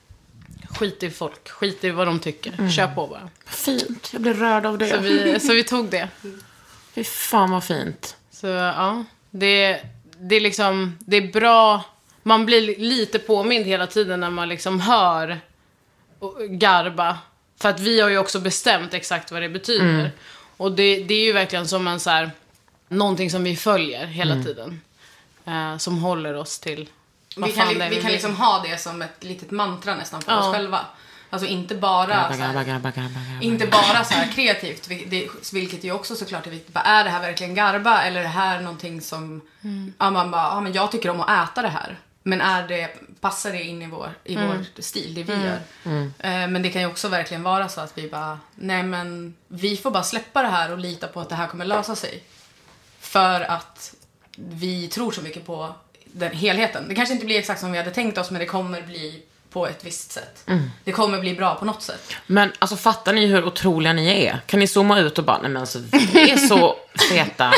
skit i folk, skit i vad de tycker. Mm. Kör på bara. Fint, jag blev rörd av det. Så vi, så vi tog det. Fy fan vad fint. Så ja, det, det är liksom, det är bra. Man blir lite påmind hela tiden när man liksom hör garba. För att vi har ju också bestämt exakt vad det betyder. Mm. Och det, det är ju verkligen som en så här, någonting som vi följer hela mm. tiden. eh, som håller oss till vad Vi kan, fan li- det är vi kan vill. liksom ha det som ett litet mantra nästan för Ja. oss själva. Alltså inte bara Grabba, så här, grabba, grabba, grabba, grabba. inte bara så här kreativt, vil- det, vilket ju också såklart är viktigt. Bara, är det här verkligen garba eller är det här någonting som Mm. ja, man bara, ja men jag tycker om att äta det här. Men är det, passar det in i vår, i Mm. vår stil, det vi gör? Eh, men det kan ju också verkligen vara så att vi bara, nej men vi får bara släppa det här och lita på att det här kommer lösa sig. För att vi tror så mycket på den helheten. Det kanske inte blir exakt som vi hade tänkt oss, men det kommer bli på ett visst sätt. Det kommer bli bra på något sätt. Men alltså fattar ni hur otroliga ni är? Kan ni zooma ut och bara, nej men alltså vi är så feta.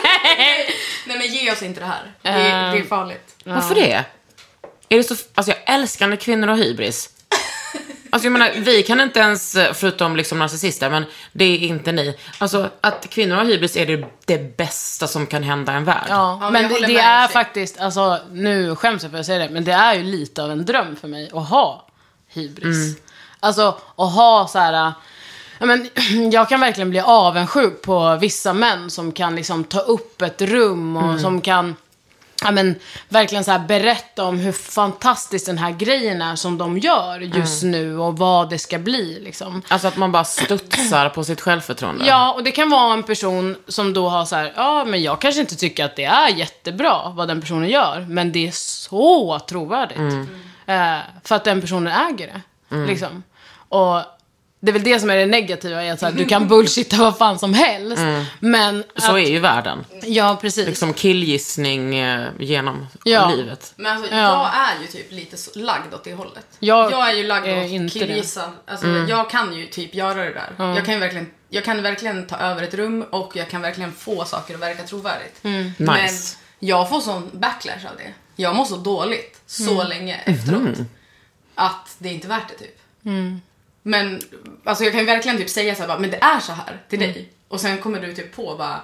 Nej men ge oss inte det här. Det, är- det är farligt. Varför det? Är det så, alltså jag älskar när kvinnor har hybris. Alltså jag menar, vi kan inte ens, förutom liksom narcissister, men det är inte ni. Alltså att kvinnor har hybris är det, det bästa som kan hända en värld. Ja, Ja, men men jag det, håller det med är dig. faktiskt, alltså nu skäms jag för att säga det, men det är ju lite av en dröm för mig att ha hybris. Alltså att ha så här, ja, men, jag kan verkligen bli avundsjuk på vissa män som kan liksom ta upp ett rum och som kan, ja, men, verkligen så här berätta om hur fantastiskt den här grejen är som de gör just nu och vad det ska bli liksom. Alltså att man bara studsar på sitt självförtroende. Ja, och det kan vara en person som då har så här, ja men jag kanske inte tycker att det är jättebra vad den personen gör, men det är så trovärdigt. Eh, för att den personen äger det. Liksom. Och det är väl det som är det negativa, är att så här, du kan bullshitta vad fan som helst. Men Så att, är ju världen. ja, precis. Liksom killgissning eh, genom Ja. livet. Men alltså, Ja. jag är ju typ lite så- lagd åt det hållet. Jag jag är ju lagd är åt inte killgissa. Alltså, jag kan ju typ göra det där. Jag kan ju verkligen, jag kan verkligen ta över ett rum och jag kan verkligen få saker att verka trovärdigt. Men Nice. jag får sån backlash av det. Jag mår så dåligt så länge efteråt. Att det är inte värt det typ. Men alltså jag kan ju verkligen typ säga så här, bara, men det är så här till dig. Och sen kommer du typ på bara,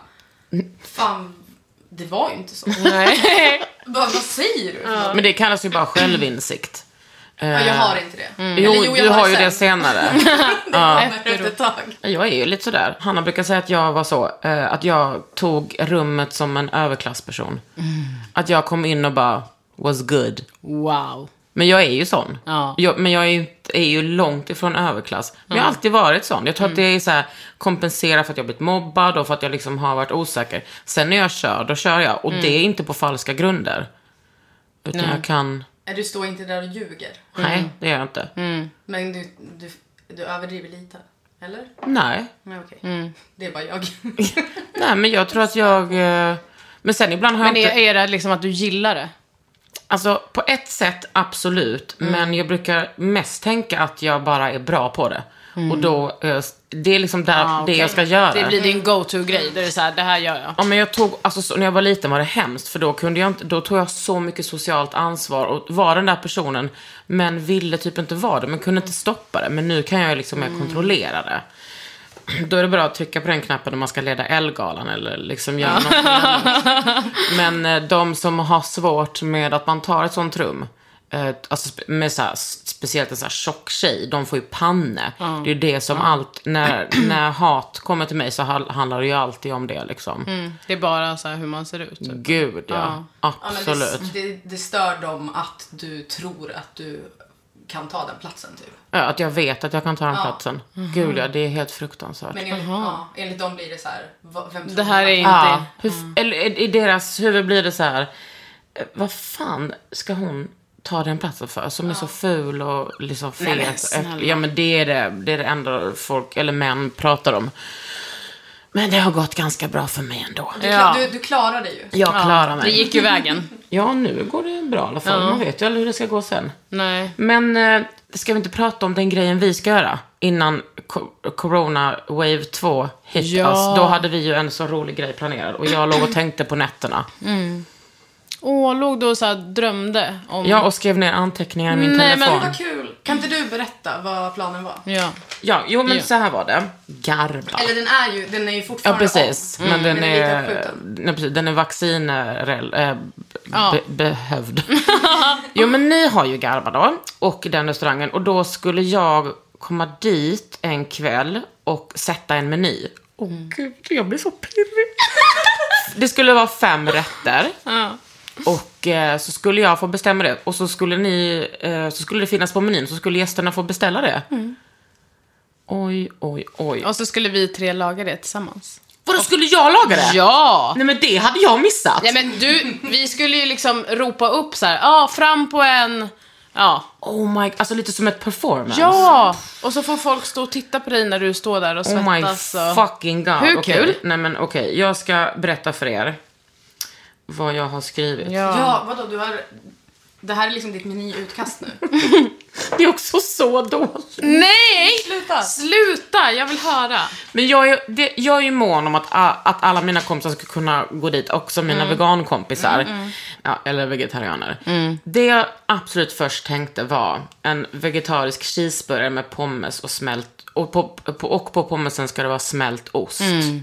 fan, det var ju inte så. Nej. Bara, vad säger du? Ja. Men det kallas ju bara självinsikt. jag har inte det. Jo, Eller, jo, jag du har ju sen. det senare. Det kommer efter ett tag. Jag är ju lite sådär. Hanna brukar säga att jag var så, eh, att jag tog rummet som en överklassperson. Att jag kom in och bara, was good. Wow. Men jag är ju sån. Ja. Jag, men jag är ju, är ju långt ifrån överklass. Men jag har alltid varit sån. Jag tror att det är så här, kompensera för att jag har blivit mobbad och för att jag liksom har varit osäker. Sen när jag kör, då kör jag. Och det är inte på falska grunder. Utan Nej. jag kan... Du står inte där och ljuger. Nej, det gör jag inte. Men du, du, du överdriver lite. Eller? Nej. Nej, okej. Det är bara jag. Nej, men jag tror att jag... eh, Men sen ibland har Men jag är, inte... är det liksom att du gillar det? Alltså, på ett sätt absolut. Men jag brukar mest tänka att jag bara är bra på det. Och då... eh, Det är liksom där, Ah, det okej. jag ska göra. Det blir din go-to-grej. Det är så här, det här gör jag. Ja, men jag tog, alltså så, när jag var liten var det hemskt. För då kunde jag inte, då tog jag så mycket socialt ansvar och var den där personen. Men ville typ inte vara det, men kunde inte stoppa det. Men nu kan jag liksom mer kontrollera det. Då är det bra att trycka på den knappen när man ska leda Ellegalan eller liksom göra något annat. Men eh, de som har svårt med att man tar ett sånt rum, eh, alltså spe- med så här, speciellt en så här tjock tjej, de får ju panne. Det är ju det som allt, när, när hat kommer till mig så hal- handlar det ju alltid om det liksom. Mm. Det är bara så här hur man ser ut. Typ. Gud, ja. Ja. Ja, men Absolut. det, det, det stör dem att du tror att du kan ta den platsen typ. Ja, att jag vet att jag kan ta den platsen. Gud, ja, det är helt fruktansvärt. Men enligt, ja, enligt dem blir det så här, vad- vem tror Det här du är att- inte... Ja, hur, eller i- i deras huvud blir det så här, eh, vad fan ska hon ta den platsen för? Som är så ful och liksom fet. Nej, men snälla. Ja, men det är det, det är det enda folk, eller män, pratar om. Men det har gått ganska bra för mig ändå. Du, Ja. du, du klarar det ju. Jag klarar Det mig. gick ju vägen. Ja, nu går det bra i alla fall. Ja. Man vet ju aldrig hur det ska gå sen. Nej. Men eh, ska vi inte prata om den grejen vi ska göra innan co- Corona Wave två hit Ja. oss? Då hade vi ju en så rolig grej planerad. Och jag låg och tänkte på nätterna. Åh, låg då så här drömde om... Ja, och skrev ner anteckningar i min Nej, men telefon. Vad kul. Kan inte du berätta vad planen var? Ja. Ja, jo men Ja. så här var det. Garba. Eller den är ju, den är ju Ja, fortfarande precis. om. Men den Den är lite är, uppskjuten. nej, precis, den är vaccinrel, äh, Ja. be, behövd. Jo, men ni har ju Garba då. Och den restaurangen. Och då skulle jag komma dit en kväll och sätta en meny. Åh gud, jag blir så pirrig. Det skulle vara fem rätter. Ja. Och eh, så skulle jag få bestämma det. Och så skulle ni, eh, så skulle det finnas på menyn. Så skulle gästerna få beställa det. Mm. Oj, oj, oj. Och så skulle vi tre laga det tillsammans. Vadå, skulle jag laga det? Ja! Nej, men det hade jag missat. Ja, men du, vi skulle ju liksom ropa upp så här, ja, ah, fram på en... Ja. Oh my, alltså lite som ett performance. Ja, och så får folk stå och titta på dig när du står där och Oh my svettas. Och... fucking god. Hur okay. kul? Nej men okej, okay. Jag ska berätta för er vad jag har skrivit. Ja, Ja, vadå, du har... Det här är liksom ditt menyutkast nu. Det är också så dåligt. Nej! Sluta. Sluta, jag vill höra. Men jag är, det, jag är ju mån om att, att alla mina kompisar ska kunna gå dit. Också mina mm. vegankompisar. Mm, mm. Ja, eller vegetarianer. Mm. Det jag absolut först tänkte var en vegetarisk cheeseburgare med pommes och smält. Och på, på, och på pommesen ska det vara smält ost. Mm.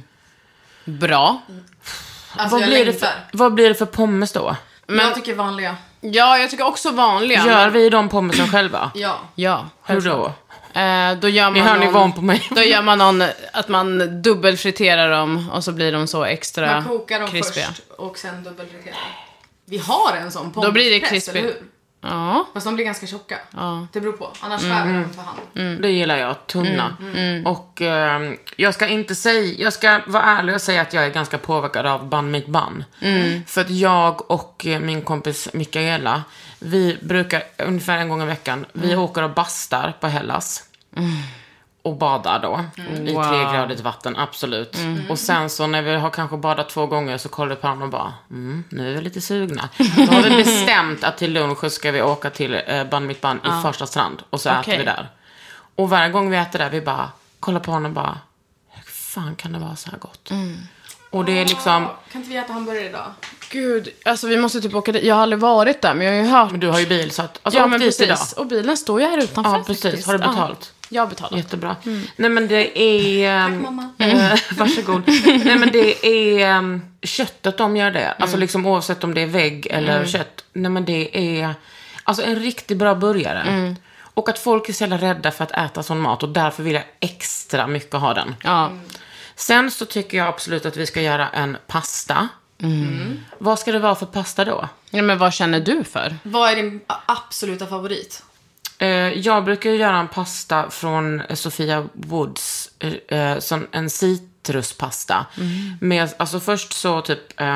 Bra. Alltså, vad, blir det för, vad blir det för pommes då? Men, jag tycker vanliga. Ja, jag tycker också vanliga. Gör men... vi de pommesen själva? Ja. Ja. Hur då? Eh, då gör man Ni hör någon, nivån på mig. Då gör man någon, att man dubbelfriterar dem och så blir de så extra man kokar dem krispiga. Först och sen dubbelfriterar. Vi har en sån pommes. Då blir det press, krispigt. eller hur? Ja. Fast de blir ganska tjocka. Ja. Det beror på. Annars skär vi dem för hand. Mm. Det gillar jag, tunna. Mm. Mm. Och eh, jag ska inte säga, jag ska vara ärlig och säga att jag är ganska påverkad av Bun Mitt Bun. Mm. För att jag och min kompis Mikaela, vi brukar ungefär en gång i veckan, vi mm. åker och bastar på Hellas. Mm. Och badar då mm. i wow. tregradigt vatten, absolut. Mm. Och sen så när vi har kanske badat två gånger så kollar vi på honom och bara, mm, nu är vi lite sugna. Då har vi bestämt att till lunch ska vi åka till eh, Bun Mitt Bun ah. i första strand. Och så okay. äter vi där. Och varje gång vi äter där, vi bara kollar på honom och bara, hur fan kan det vara så här gott? Mm. Och det är liksom... Kan inte vi äta hamburgare idag? Gud, alltså vi måste typ åka dit. Jag har aldrig varit där, men jag har ju hört. Men du har ju bil så att... Alltså, ja, men dit precis. Idag. Och bilen står ju här utanför. Ja, precis. Faktiskt. Har du betalt? Ja, jag har betalat. Jättebra. Mm. Nej, men det är... Tack, mamma. Äh, varsågod. Nej, men det är um, köttet de gör det. Mm. Alltså liksom oavsett om det är vägg eller mm. kött. Nej, men det är... Alltså en riktigt bra burgare. Mm. Och att folk är så jävla rädda för att äta sån mat. Och därför vill jag extra mycket ha den. Ja. Mm. Sen så tycker jag absolut att vi ska göra en pasta. Mm. Vad ska det vara för pasta då? Ja, men vad känner du för? Vad är din absoluta favorit? Eh, jag brukar göra en pasta från Sofia Woods. Eh, som en citruspasta. Mm. Med, alltså först så typ eh,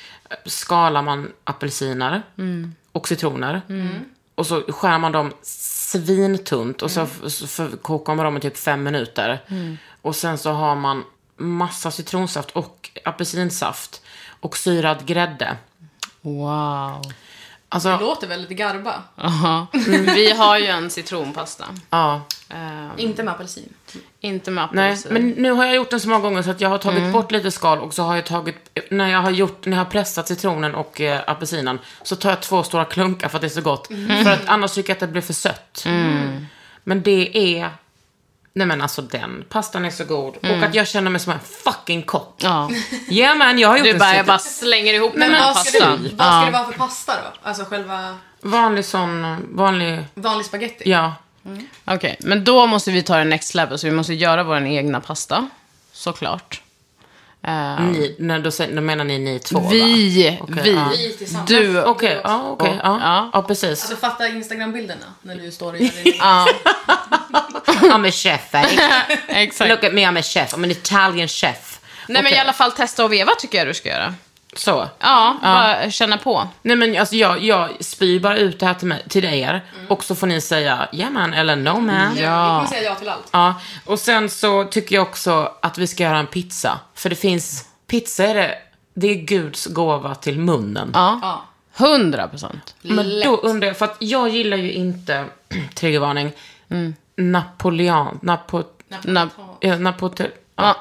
skalar man apelsiner mm. och citroner. Mm. Och så skär man dem svintunt. Och så, mm. så för, kokar man dem i typ fem minuter. Mm. Och sen så har man massa citronsaft och apelsinsaft. Och syrad grädde. Wow. Alltså, det låter väldigt garba. Uh-huh. Mm. Vi har ju en citronpasta. Ja. Um, inte med apelsin. Inte med apelsin. Nej, men nu har jag gjort den så många gånger så att jag har tagit mm. bort lite skal. Och så har jag tagit, när jag har gjort, när jag har pressat citronen och eh, apelsinen. Så tar jag två stora klunkar för att det är så gott. Mm. För att annars tycker jag att det blir för sött. Mm. Men det är... Nej men alltså den pastan är så god. Mm. Och att jag känner mig som en fucking kock. Ja. Yeah, man, jag har gjort du en bara, sitt... jag bara slänger ihop men den här vad pastan. Ska det, vad ska det vara för pasta då? Alltså själva... Vanlig sån, vanlig... Vanlig spaghetti? Ja. Mm. Okej, okay, men då måste vi ta det next level. Så vi måste göra vår egna pasta. Såklart. Uh, ni, när då, då menar ni ni två, vi, va? Okay, vi, ja. vi tillsammans. Du, okej, okay, ja, okej, okay, ja, ja, ja, precis. Alltså fatta Instagram-bilderna när du står och gör det. Ja. I'm a chef, eh? Exakt. Look at me, I'm a chef, I'm an Italian chef. Nej okay. Men i alla fall testa och veva tycker jag du ska göra. Så? Ja, ja. Bara känna på. Nej men alltså jag, jag spyr bara ut det här till, mig, till er. Mm. Och så får ni säga ja yeah, man eller no man. Mm. Ja. Vi kommer säga ja till allt. Ja, och sen så tycker jag också att vi ska göra en pizza. För det finns, pizza är det, det är Guds gåva till munnen. Ja, ja. Hundra procent. Men då undrar jag, för att jag gillar ju inte, triggervarning, mm. Napoleon, Napo... Nap... Ja, Napote... Ja.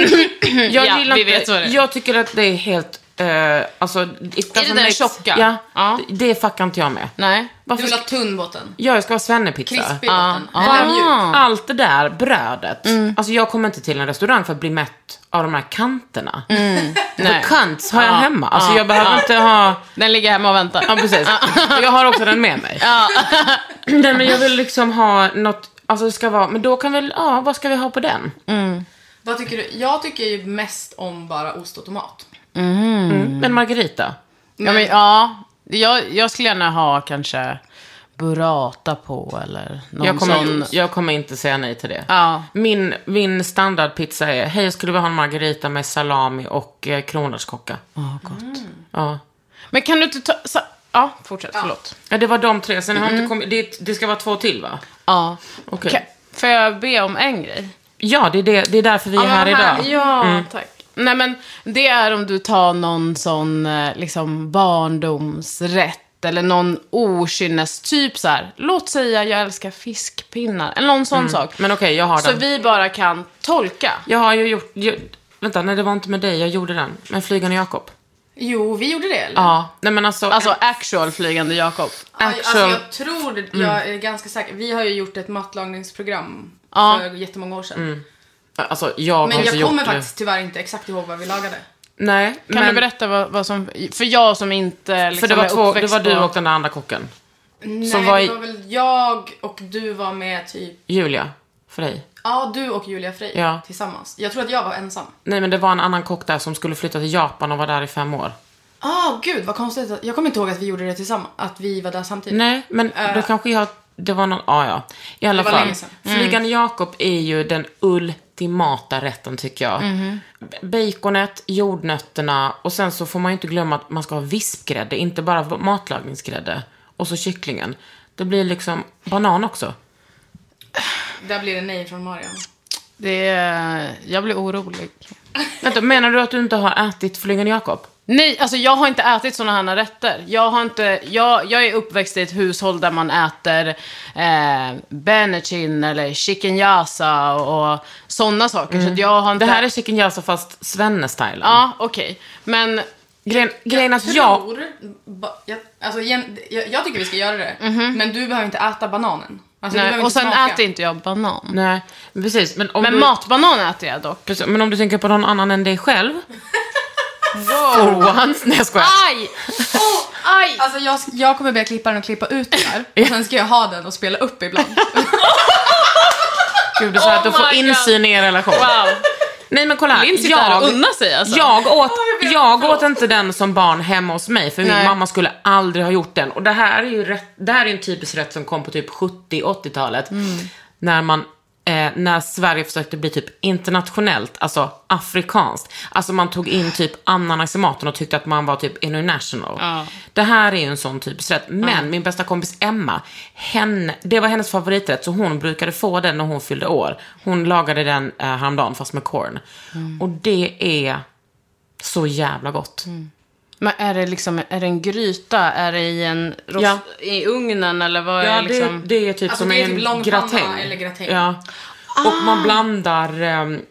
Jag ja, gillar vi inte, vet vad det är. Jag tycker att det är helt... Uh, alltså, är det den tjocka? Ja, ja. Det, det fuckar inte jag med. Nej. Varför? Du vill ha tunn botten? Ja, jag ska ha svennepizza. Krispig botten. Ah. Eller mjuk. Allt det där, brödet. Mm. Alltså jag kommer inte till en restaurang för att bli mätt av de här kanterna. Mm. För kants har jag ah. hemma. Alltså ah. jag behöver ah. inte ha... Den ligger hemma och väntar. Ja, precis. Jag har också den med mig. Ah. Nej, men jag vill liksom ha något... Alltså det ska vara... Men då kan väl... Ja, vad ska vi ha på den? Mm. Vad tycker du? Jag tycker ju mest om bara ost och tomat. Mm. Mm. Men margarita? Ja, men, ja jag, jag skulle gärna ha kanske burrata på eller någon jag kommer, sån. Jag kommer inte säga nej till det. Ja. Min, min standardpizza är, hej, jag skulle vilja ha en margarita med salami och eh, kronärtskocka. Åh, oh, gott. Mm. Ja. Men kan du inte ta... Så, ja, fortsätt, ja. Förlåt. Ja, det var de tre. Sen har mm. inte kommit, det, det ska vara två till, va? Ja. Okej. Okay. Får jag be om en grej? Ja, det är, det, det är därför vi är ja, här, här idag. Ja, mm. tack. Nej, men det är om du tar någon sån liksom barndomsrätt eller någon okynnes typ så här. Låt säga jag älskar fiskpinnar eller någon sån mm. sak. Men okej, okay, jag har så den. Så vi bara kan tolka. Jag har ju gjort jag, vänta, nej, det var inte med dig. Jag gjorde den. Men Flygande Jakob. Jo, vi gjorde det, eller? Ja, nej men alltså Alltså actual Flygande Jakob. Actual. Alltså jag tror det, jag är mm. ganska säker. Vi har ju gjort ett matlagningsprogram ja. för jättemånga år sedan. Mm. Alltså jag Men har jag inte kommer gjort faktiskt tyvärr inte exakt ihåg vad vi lagade. Nej, kan men... du berätta vad, vad som... För jag som inte liksom, för det var, två, det var du på... och den där andra kocken. Nej, som var i... det var väl jag och du var med typ... Julia, Frey. Ja, du och Julia Frey ja. tillsammans. Jag tror att jag var ensam. Nej, men det var en annan kock där som skulle flytta till Japan och var där i fem år. Ah, gud, vad konstigt. Jag kommer inte ihåg att vi gjorde det tillsammans. Att vi var där samtidigt. Nej, men uh, då kanske jag... Det var någon... Ah, ja, i alla fall. Mm. Flygande Jakob är ju den ultimata rätten, tycker jag. Mm. Baconet, jordnötterna och sen så får man ju inte glömma att man ska ha vispgrädde, inte bara matlagningsgrädde. Och så kycklingen. Det blir liksom banan också. Där blir det nej från Marian. Det är... Jag blir orolig. Vänta, menar du att du inte har ätit Flygande Jakob? Nej, alltså jag har inte ätit såna här rätter. Jag har inte, jag, jag är uppväxt i ett hushåll där man äter eh, benechin eller chicken yasa och sådana saker. Mm. Så att jag har inte... Det här är chicken yasa fast svenne-stylen. Ja, okej. Okay. Men grejen, grejen att jag... Tror, jag, alltså, jag, jag tycker vi ska göra det. Mm-hmm. Men du behöver inte äta bananen. Alltså, nej, och sen smaka. Äter inte jag banan. Nej, precis. Men, om men du... matbanan äter jag dock. Precis, men om du tänker på någon annan än dig själv... Wow. For once. Nej, jag skojar. Aj! Oh, aj! Alltså jag, jag kommer be klipparen och klippa ut den här. Och sen ska jag ha den och spela upp ibland. Gud, det är så oh att du får insyn i er relation. Wow. Nej, men kolla här. Linn sitter här och unnar sig alltså. Jag åt, jag åt inte den som barn hemma hos mig. För min Nej. mamma skulle aldrig ha gjort den. Och det här är ju rätt, det här är en typisk rätt som kom på typ sjuttio-åttiotalet. Mm. När man Eh, när Sverige försökte bli typ internationellt, alltså afrikanskt. Alltså man tog in typ ananas i maten och tyckte att man var typ international. Uh. Det här är ju en sån typisk rätt. Men uh. min bästa kompis Emma, henne, det var hennes favoriträtt, så hon brukade få den när hon fyllde år. Hon lagade den eh, häromdagen fast med corn. Mm. Och det är så jävla gott. Mm. Men är det liksom, är det en gryta? Är det i en rost, ja. i ugnen eller vad ja, är liksom? det, det är typ alltså, som är en typ gratäng. Eller gratäng. Ja. Ah. Och man blandar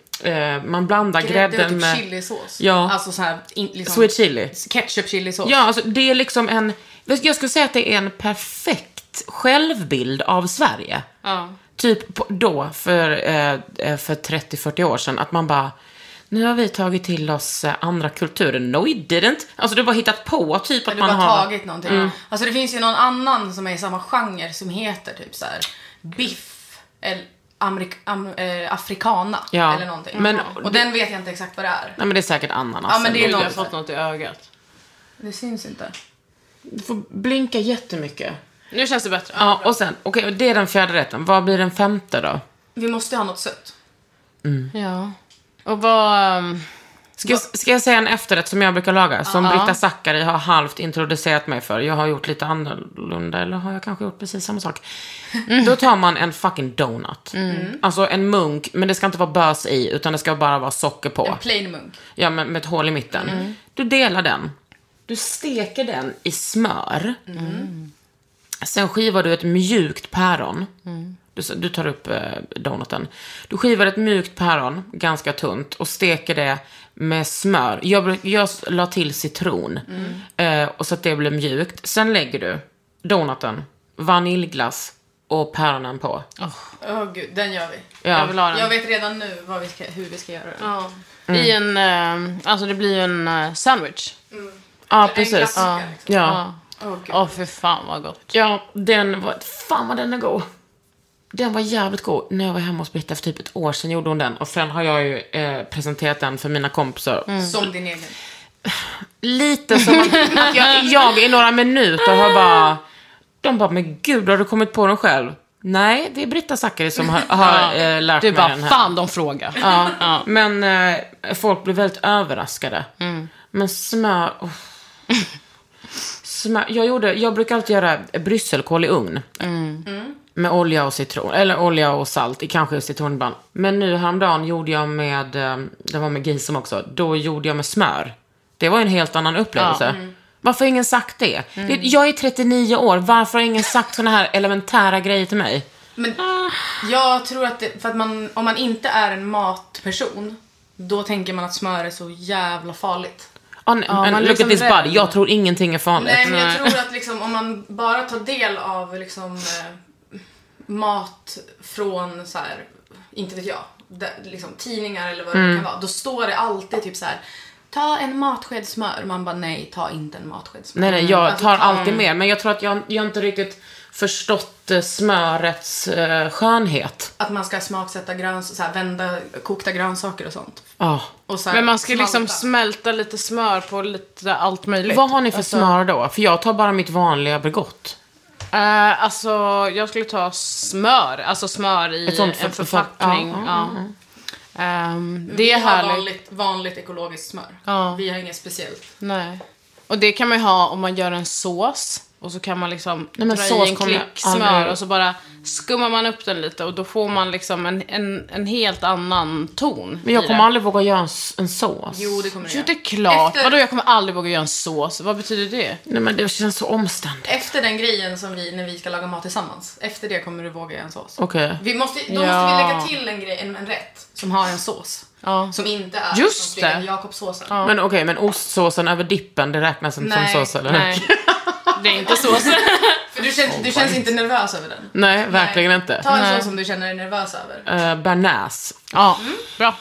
eh, man blandar grädde grädden typ med chilisås. Ja. Alltså så här in, liksom, sweet chili. Ketchup chilisås. Ja, alltså det är liksom en, jag skulle säga att det är en perfekt självbild av Sverige. Ja. Typ på, då för eh, för trettio fyrtio år sedan att man bara, nu har vi tagit till oss andra kulturer. No, we didn't. Alltså du bara hittat på typ att du man har har tagit någonting. Mm. Alltså det finns ju någon annan som är i samma genre som heter typ så här biff eller Amerik- am, eh, afrikana ja. eller någonting. Men, och den vet jag inte exakt vad det är. Nej, men det är säkert ananas. Ja, men det är något. Jag har fått något i ögat. Det syns inte. Du får blinka jättemycket. Nu känns det bättre. Ja, och sen, okej, okay, det är den fjärde rätten. Vad blir den femte då? Vi måste ha något sött. Mm. Ja. Och vad... Um, ska, vad... ska jag säga en efterrätt som jag brukar laga? Som uh-huh. Britta Zackari har halvt introducerat mig för. Jag har gjort lite annorlunda. Eller har jag kanske gjort precis samma sak? Mm. Då tar man en fucking donut. Mm. Alltså en munk. Men det ska inte vara bös i. Utan det ska bara vara socker på. En plain munk. Ja, med, med ett hål i mitten. Mm. Du delar den. Du steker den i smör. Mm. Sen skivar du ett mjukt päron. Mm. Du, du tar upp eh, donuten. Du skivar ett mjukt päron, ganska tunt, och steker det med smör. Jag, jag la till citron. Mm. Eh, och så att det blir mjukt. Sen lägger du donuten, vaniljglass och päronen på. Åh oh. oh, gud, den gör vi. Ja. Jag, vill ha den. Jag vet redan nu vad vi ska, hur vi ska göra det. Ja. Mm. I en, eh, alltså det blir ju en uh, sandwich. Mm. Ja, precis. Ja. Ja. Ja. Åh, oh, oh, för fan vad gott. Ja, den var... Fan vad den är god. Den var jävligt god. När jag var hemma hos Britta för typ ett år sedan gjorde hon den. Och sen har jag ju eh, presenterat den för mina kompisar. Mm. Som din egen. lite som att, att jag, jag i några minuter har bara... De bara, men gud, har du kommit på den själv? Nej, det är Britta Zackari som har, har äh, lärt du mig bara, den här. fan de frågar. Ja, ja. Men äh, folk blir väldigt överraskade. Mm. Men smör... Oh. smör jag, gjorde, jag brukar alltid göra brysselkål i ugn. Mm. Mm. Med olja och citron. Eller olja och salt. I kanske citron ibland. Men nu häromdagen gjorde jag med... Det var med gisem också. Då gjorde jag med smör. Det var en helt annan upplevelse. Ja. Mm. Varför har ingen sagt det? Mm. det? Jag är trettionio år. Varför har ingen sagt såna här elementära grejer till mig? Men jag tror att det, för att man, om man inte är en matperson, då tänker man att smör är så jävla farligt. Oh, ja, and look liksom at this body. Jag tror ingenting är farligt. Nej, men jag tror att liksom, om man bara tar del av liksom, eh, mat från så här, inte vet jag, det, liksom, tidningar eller vad mm. det kan vara, då står det alltid typ så här: ta en matsked smör. Man bara, nej, ta inte en matsked smör. Nej, nej, jag alltså, tar ta alltid en... med. Men jag tror att jag, jag inte riktigt förstått smörets uh, skönhet. Att man ska smaksätta gröns, så här, vända kokta grönsaker och sånt. Oh. Och så här, men man ska smalta. liksom smälta lite smör på lite allt möjligt. Vad har ni för alltså... smör då? För jag tar bara mitt vanliga Bregott. Uh, alltså, jag skulle ta smör. Alltså smör i en för, förpackning. För, ja, ja, ja. Um, det är härligt. Vanligt, vanligt ekologiskt smör. Ja. Vi har inget speciellt. Nej. Och det kan man ju ha om man gör en sås. Och så kan man liksom Nej, men dra sås i en klick smör aldrig... och så bara skummar man upp den lite. Och då får man liksom en, en, en helt annan ton. Men jag kommer aldrig våga göra en, en sås. Jo, det kommer du göra. Jo, det är klart. Efter... Vadå, jag kommer aldrig våga göra en sås. Vad betyder det? Nej, men det känns så omständigt. Efter den grejen som vi, när vi ska laga mat tillsammans. Efter det kommer du våga göra en sås. Okej. Okay. Vi måste, då ja. måste vi lägga till en grej, en, en rätt som har en sås. Ja. Som inte är just som det. Jakobssåsen. Ja. Men okej, okay, men ostsåsen över dippen, det räknas inte nej, som sås eller? Nej. Det är inte sås. För du känns, du känns inte nervös över den. Nej, verkligen nej. inte. Ta en nej. sås som du känner dig nervös över. Uh, bearnaise. Ja, mm. bra.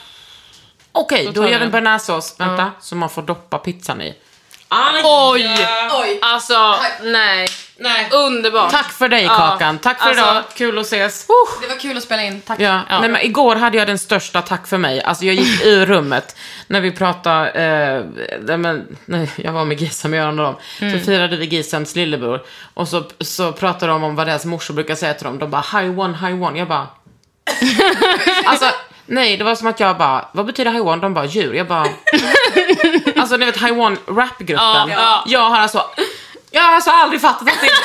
Okej, okay, då, då gör vi en bearnaisesås. Vänta, mm. så man får doppa pizzan i. Aj, Oj! Oj! Alltså, nej. Nej. Underbart. Tack för dig, Kakan. Ja. Tack för alltså, idag. Kul att ses. Det var kul att spela in. Tack. Ja. Ja. Nej, men igår hade jag den största tack för mig. Alltså jag gick ur rummet när vi pratade. Eh, men, nej, jag var med Gisam och Göran och dem. Mm. Så firade vi Gisams lillebror. Och så, så pratade de om vad deras morsor brukar säga till dem. De bara, high one, high one. Jag bara... alltså... Nej, det var som att jag bara, vad betyder high one? De bara, djur. Jag bara... alltså, ni vet, high one rapgruppen. Ja, ja. Jag har alltså... Jag har alltså aldrig fattat att det är...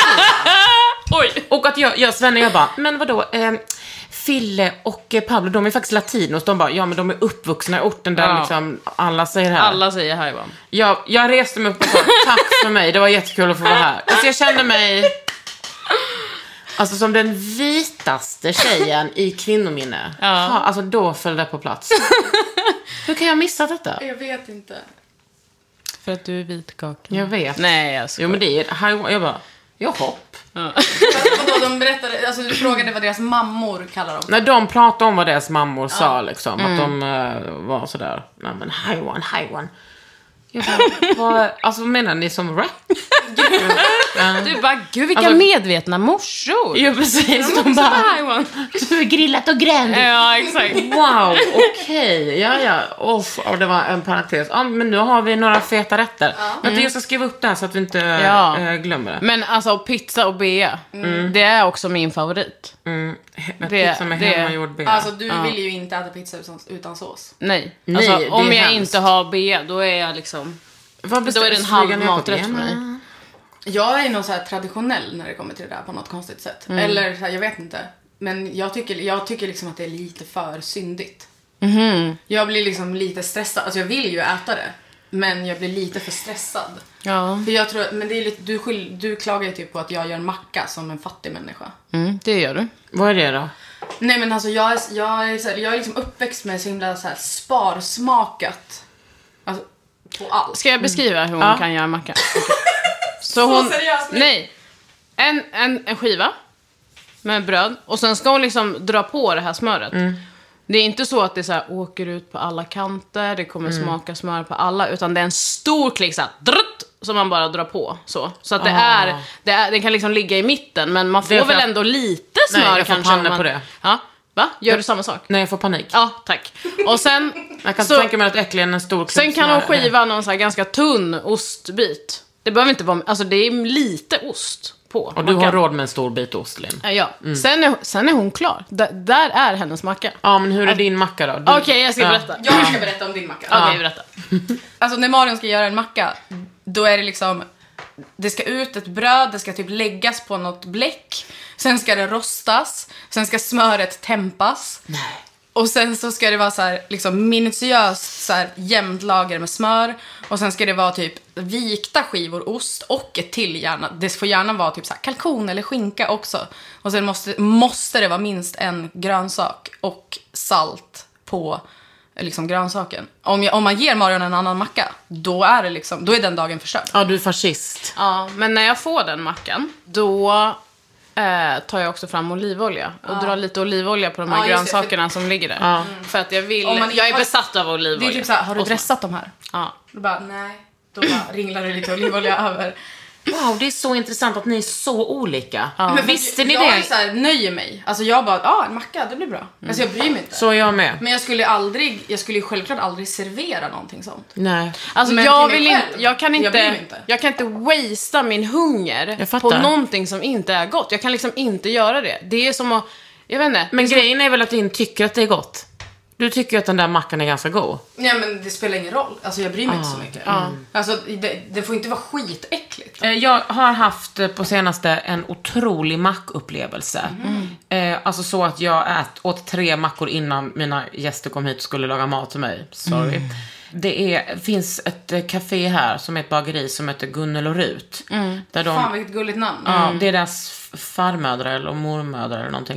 Oj. Och att jag, jag Svenne, jag bara, men vadå? Eh, Fille och Pablo, de är faktiskt latinos. De bara, ja men de är uppvuxna i orten där ja. liksom alla säger här. Alla säger high one. Jag, jag reste mig upp och sa, tack för mig. Det var jättekul att få vara här. Alltså jag kände mig... Alltså som den vitaste tjejen i kvinnominne. Ja. Ha, alltså då föll det på plats. Hur kan jag missa detta? Jag vet inte. För att du är vit, Kakan. Jag vet. Nej, jag skojar. Jo men det är, jag bara, jag hopp. Ja. Vadå, de berättade, alltså du frågade vad deras mammor kallar dem. När de pratade om vad deras mammor ja. sa liksom. Mm. Att de uh, var sådär, nej men high one, high one. Jag bara, vad, alltså menar ni som rap? Du bara, gud vilka alltså, medvetna morsor. Jo precis, de bara, du är grillat och gränd. Ja, exakt. Wow, okej, okay. ja ja. Oh, oh, det var en parentes. Ja, men nu har vi några feta rätter. Ja. Men mm. jag ska skriva upp det här så att vi inte ja. äh, glömmer det. Men alltså pizza och bea, mm. det är också min favorit. Mm. Det, pizza med det, hemmagjord bea. Alltså du ja. vill ju inte äta pizza utan, utan sås. Nej, alltså, Nej om jag hemskt. inte har bea, då är jag liksom... Vad då är det en halv maträtt för mig. Jag är nog så här traditionell när det kommer till det där på något konstigt sätt. Mm. Eller så här, jag vet inte. Men jag tycker, jag tycker liksom att det är lite för syndigt. Mm. Jag blir liksom lite stressad. Alltså jag vill ju äta det. Men jag blir lite för stressad. Ja. För jag tror, men det är lite, du, skyll, du klagar ju typ på att jag gör en macka som en fattig människa. Mm, det gör du. Vad är det då? Nej men alltså jag är, jag är, så här, jag är liksom uppväxt med så himla så här sparsmakat. Alltså på allt. Ska jag beskriva hur hon ja. kan göra macka? Okay. Så hon, nej, en, en, en skiva med bröd. Och sen ska hon liksom dra på det här smöret. Mm. Det är inte så att det så här åker ut på alla kanter. Det kommer mm. smaka smör på alla. Utan det är en stor klick så här, drutt, som man bara drar på. Så, så att det, ah. är, det är, det kan liksom ligga i mitten. Men man får väl ändå lite smör. Nej, jag får kanske panna man, på det. Ja. Va? Gör du samma sak? Nej, jag får panik. Ja, tack. Och sen... Jag kan så, tänka mig att äckligen en stor klubb. Sen kan hon skiva någon så här ganska tunn ostbit. Det behöver inte vara... Alltså det är lite ost på. Och du mackan. har råd med en stor bit ost, Linn. Ja, mm. sen, är, sen är hon klar. D- där är hennes macka. Ja, men hur är din macka då? Du... Okej, okay, jag ska ja. berätta. Jag ska berätta om din macka. Okej, okay, berätta. Alltså när Marion ska göra en macka, då är det liksom... Det ska ut ett bröd, det ska typ läggas på något bläck. Sen ska det rostas. Sen ska smöret tempas. Nej. Och sen så ska det vara så här, liksom minutiöst så här, jämnt lager med smör. Och sen ska det vara typ vikta skivor ost och ett till gärna. Det får gärna vara typ så här, kalkon eller skinka också. Och sen måste, måste det vara minst en grönsak och salt på liksom grönsaken. Om, jag, om man ger Marion en annan macka, då är det liksom, då är den dagen förstörd. Ja, du är fascist. Ja, men när jag får den mackan, då eh, tar jag också fram olivolja och ja. drar lite olivolja på de här ja, grönsakerna för... som ligger där. Ja. För att jag vill, man, jag är har... besatt av olivolja. Det är typ så här, har du dressat de här? Ja. Då bara, nej. Då bara ringlar det lite olivolja över. Wow, det är så intressant att ni är så olika. Ja. Men visste ni jag, det? Jag är så här, nöjer mig. Alltså jag bara, ja, ah, en macka, det blir bra. Mm. Alltså jag bryr mig inte. Så är jag med. Men jag skulle aldrig, jag skulle ju självklart aldrig servera någonting sånt. Nej. Alltså men jag vill inte, jag kan inte, jag, inte. jag kan inte wastea min hunger på någonting som inte är gott. Jag kan liksom inte göra det. Det är som att, jag vet inte. Men grejen är väl att Linn tycker att det är gott. Du tycker att den där mackan är ganska god. Nej, men det spelar ingen roll. Alltså jag bryr mig ah, inte så mycket. Mm. Alltså det, det får inte vara skitäckligt. Jag har haft på senaste en otrolig mackupplevelse. Mm. Eh, alltså så att jag ät, åt tre mackor innan mina gäster kom hit och skulle laga mat till mig. Sorry. Mm. Det är, finns ett café här som är ett bageri som heter Gunnel och Rut. Mm. Där de, Fan, vilket gulligt namn. Ja, mm. det är deras farmödrar eller mormödrar eller någonting.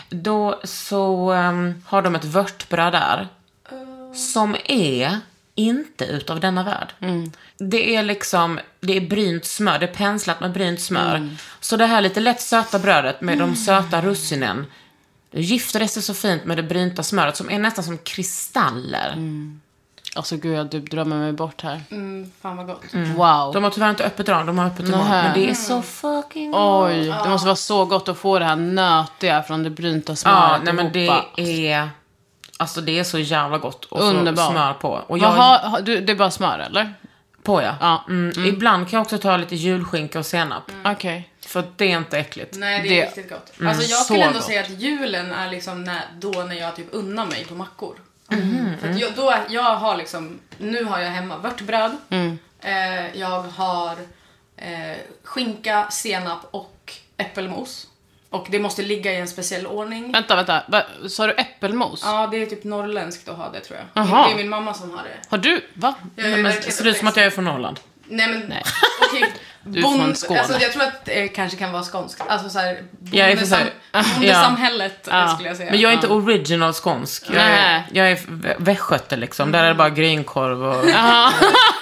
Då så um, har de ett vörtbröd där uh. som är inte utav denna värld. Mm. Det är liksom, det är brynt smör, det är penslat med brynt smör. Mm. Så det här lite lätt söta brödet med mm. de söta russinen, det gifter sig så fint med det brynta smöret som är nästan som kristaller. Mm. Alltså gud, jag typ drömmer mig bort här. Mm, fan vad gott. Mm. Wow. De har tyvärr inte öppet idag, de har öppet imorgon. Men det är så fucking gott. Oj, det måste vara så gott att få det här nötiga från det brynta smöret. Ja, nej men det är... Alltså det är så jävla gott. Och underbar. Så smör på. Och jag... Aha, du, det är bara smör, eller? På, ja. ja. Mm. Mm. Ibland kan jag också ta lite julskinka och senap. Mm. Okej. Okay. För det är inte äckligt. Nej, det är det... riktigt gott. Mm. Alltså jag skulle ändå gott. säga att julen är liksom när, då när jag typ unnar mig på mackor. Mm. För att jag, då, jag har liksom, nu har jag hemma vörtbröd. Mm. Eh, jag har eh, skinka, senap och äppelmos. Och det måste ligga i en speciell ordning. Vänta, vänta. Va, sa du äppelmos? Ja, det är typ norrländskt att ha det, tror jag. Aha. Det är min mamma som har det. Har du? Va? Nej, men det ser ut som att jag är från Norrland. Nej, men... Nej. Okej. Du är från Skåne. Alltså, jag tror att det kanske kan vara skånskt. Alltså så här, bondesam, bondesamhället ja. skulle jag säga. Men jag är inte original skånsk. Jag är, jag är västgöte liksom. Mm. Där är det bara grynkorv och... Ja,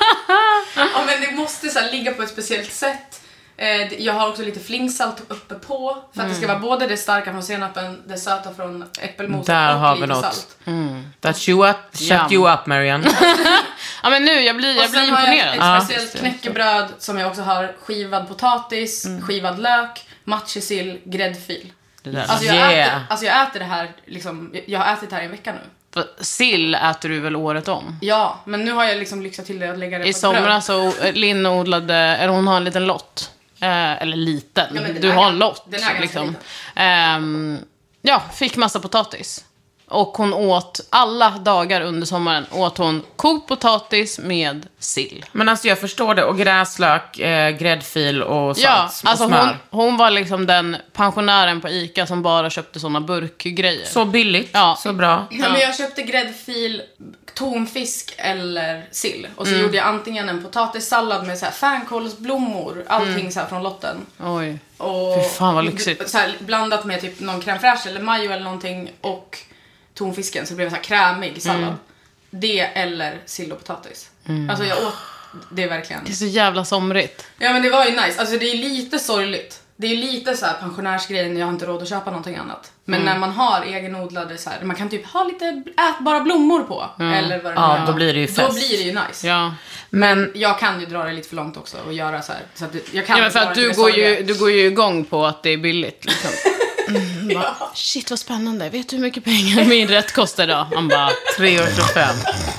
men det måste så här, ligga på ett speciellt sätt. Jag har också lite flingsalt uppe på. För att mm. det ska vara både det starka från senapen, det söta från äppelmos där och har lite vi något. salt. Mm. That you up, shut you up, Marianne. Ja, men nu, jag blir, jag blir imponerad. Och sen har jag ett speciellt ah, knäckebröd som jag också har skivad potatis, mm. skivad lök, matjessill, gräddfil. Det där. Alltså, jag yeah. äter, alltså jag äter det här, liksom, jag har ätit det här i en vecka nu. För sill äter du väl året om? Ja, men nu har jag liksom lyxat till det att lägga det I på somras så Linn odlade, eller hon har en liten lott. Eh, eller liten, ja, du har en lott den är liksom. eh, Ja, fick massa potatis. Och hon åt alla dagar under sommaren åt hon kokt potatis med sill. Men alltså jag förstår det. Och gräslök, eh, gräddfil och salt ja, och alltså smör. Hon, hon var liksom den pensionären på Ica som bara köpte såna burkgrejer. Så billigt, ja. Så bra. Ja, men jag köpte gräddfil, tonfisk eller sill. Och så mm. gjorde jag antingen en potatissallad med så här fänkålsblommor, allting mm. så här från lotten. Oj. Och fy fan vad lyxigt. Så här, blandat med typ någon crème fraîche eller majo eller någonting och tonfisken, så det blev så här krämig sallad. Mm. Det eller sill och potatis. Mm. Alltså jag åt, det är verkligen... Det är så jävla somrigt. Ja, men det var ju nice. Alltså det är lite sorgligt. Det är lite så här pensionärsgrejen, jag har inte råd att köpa någonting annat. Men mm. när man har egenodlade så här, man kan typ ha lite ätbara blommor på. Mm. Eller vad det ja, då blir det ju fest. Då blir det ju nice. Ja. Men jag kan ju dra det lite för långt också och göra så här. Så att jag kan ja, men för att du går, ju, du går ju igång på att det är billigt liksom. Mm, bara, shit vad spännande. Vet du hur mycket pengar min rätt kostar idag? Han bara, tre tjugofem.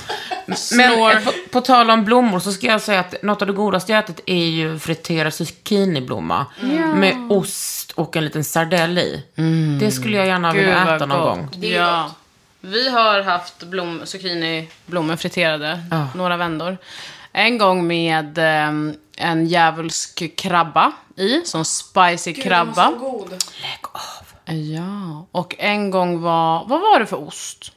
Men på, på tal om blommor så ska jag säga att något av det godaste jag ätit är ju friterad zucchiniblomma. Mm. Med ost och en liten sardell i. Mm. Det skulle jag gärna Gud, vilja äta någon gång. Ja. Vi har haft blom, zucchiniblommor friterade, oh. några vändor. En gång med eh, en djävulsk krabba i, som spicy Gud, krabba. Gud, god. Lägg av. Ja, och en gång var, vad var det för ost?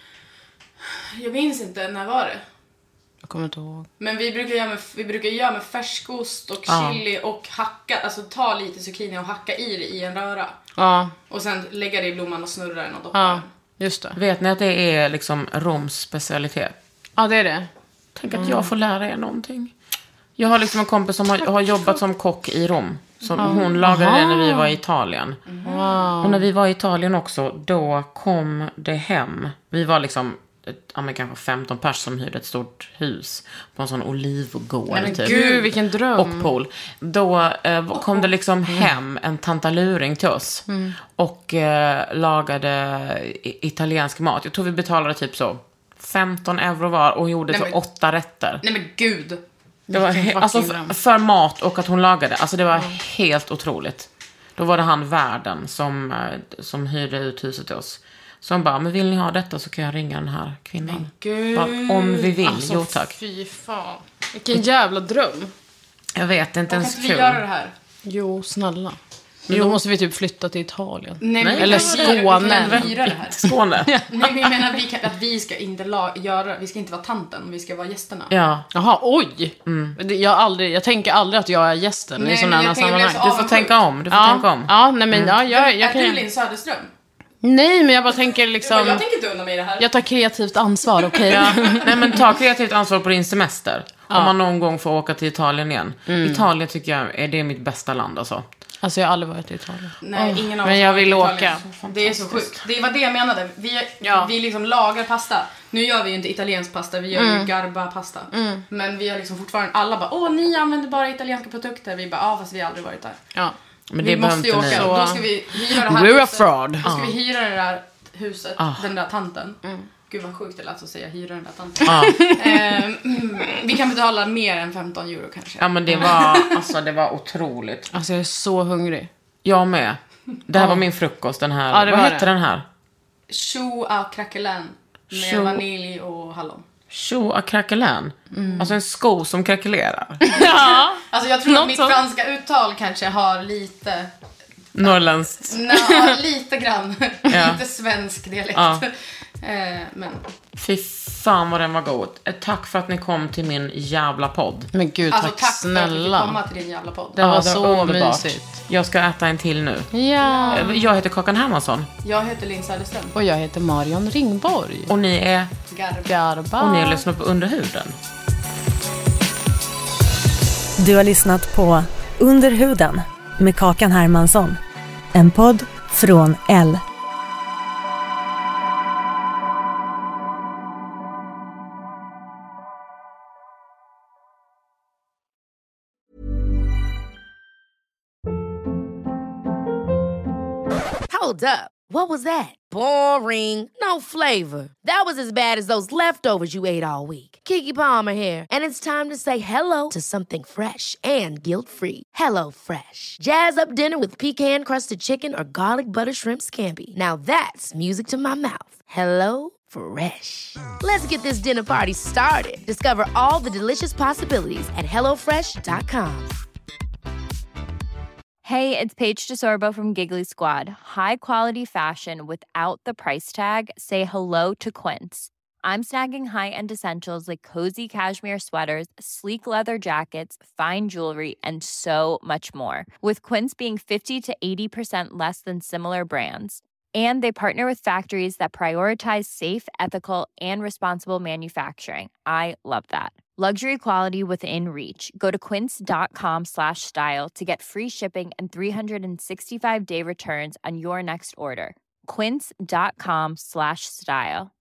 Jag minns inte, när var det? Jag kommer inte ihåg. Men vi brukar göra med, vi brukar göra med färskost och Ja. chili och hacka, alltså ta lite zucchini och hacka i det i en röra. Ja, Och sen lägga det i blomman och snurra den och doppa ja, den. just det. Vet ni att det är liksom Roms specialitet? Ja, det är det. Tänk att jag får lära er någonting. Jag har liksom en kompis som har, har jobbat som kock i Rom. Som hon lagade det när vi var i Italien. Wow. Och när vi var i Italien också, då kom det hem. Vi var liksom, ja men kanske femton pers som hyrde ett stort hus på en sån olivgård. Nej, men typ. gud, vilken dröm. Och pool. Då eh, kom det liksom hem en tantaluring till oss. Mm. Och eh, lagade italiensk mat. Jag tror vi betalade typ så femton euro var och gjorde Nej, så men- åtta rätter. Nej men gud. Det var Vilken he- alltså fucking för, dröm. för mat och att hon lagade. Alltså det var helt otroligt. Då var det han värden som, eh, som hyrde ut huset till oss. Som bara, men vill ni ha detta så kan jag ringa den här kvinnan. Gud. Bara, om vi vill, Alltså, jo tack. fy fan. Vilken jävla dröm. Jag vet, det är inte Kan ens inte kul. vi göra det här? Jo, snälla. Men Jo. då måste vi typ flytta till Italien. Nej, men Eller vi kan göra det. Vi Skåne. kan hyra det här. Skåne. Nej men jag menar vi kan, att vi ska inte la, göra, vi ska inte vara tanten, vi ska vara gästerna. Ja. Jaha, oj. Det- Jag, har aldrig, jag tänker aldrig att jag är gästen Nej, i sådana men här jag tänker sammanhang. mer så- Du får Avundsjuk. tänka om, du får Ja, tänka om. ja, nej men ja, jag, jag är kan du ju... Linn Söderström? Nej, men jag bara tänker Du liksom... bara, jag tänker inte undan mig i det här. Jag tar kreativt ansvar, okej? Ja. Nej men ta kreativt ansvar på din semester. Om man någon gång får åka till Italien igen. Italien tycker jag är det mitt bästa land alltså. Alltså jag har aldrig varit i Italien. Nej, ingen av men oss jag har vill varit i Italien. åka. Det är så sjukt. Det var det jag menade. Vi, Ja. vi liksom lagar pasta. Nu gör vi ju inte italiensk pasta, vi gör ju garba-pasta. Men vi har liksom fortfarande, alla bara, åh ni använder bara italienska produkter. Vi bara, ja fast vi har aldrig varit där. Ja. Men Vi det behöver måste ju inte åka, ni. då ska vi hyra det här We're a huset. fraud. Då ska vi hyra det där huset, den där tanten. Gud vad sjukt det lät att säga hyra den där tanten. Ja. Ehm, mm, vi kan betala mer än femton euro kanske. Ja men det var, alltså det var otroligt. Alltså jag är så hungrig. Jag med. Det här var min frukost, den här. Ja, det Vad var hette det. den här? Chou à craquelin med Chou- vanilj och hallon. Chou à craquelin. Alltså en sko som krackelerar. Ja. Alltså jag tror Något att mitt sånt. franska uttal kanske har lite, Norrländskt. nja, lite grann, Ja. lite svensk dialekt. Ja. Eh, men Fy fan vad den var god. Eh, Tack för att ni kom till min jävla podd. Men gud, alltså tack, tack för att vi fick snälla. komma till din jävla podd. Det var Ja, så underbart. mysigt. Jag ska äta en till nu. Ja. Eh, Jag heter Kakan Hermansson. Jag heter Linn Söderström. Och jag heter Marion Ringborg. Och ni är... Garba. Garba. Och ni har lyssnat på Under huden. Du har lyssnat på Under huden med Kakan Hermansson. En podd från L. Hold up. What was that? Boring. No flavor. That was as bad as those leftovers you ate all week. Keke Palmer here, and it's time to say hello to something fresh and guilt-free. Hello Fresh. Jazz up dinner with pecan-crusted chicken or garlic butter shrimp scampi. Now that's music to my mouth. Hello Fresh. Let's get this dinner party started. Discover all the delicious possibilities at hello fresh dot com. Hey, it's Paige DeSorbo from Giggly Squad. High quality fashion without the price tag. Say hello to Quince. I'm snagging high-end essentials like cozy cashmere sweaters, sleek leather jackets, fine jewelry, and so much more. With Quince being fifty to eighty percent less than similar brands. And they partner with factories that prioritize safe, ethical, and responsible manufacturing. I love that. Luxury quality within reach. Go to quince.com slash style to get free shipping and three sixty-five day returns on your next order. Quince.com slash style.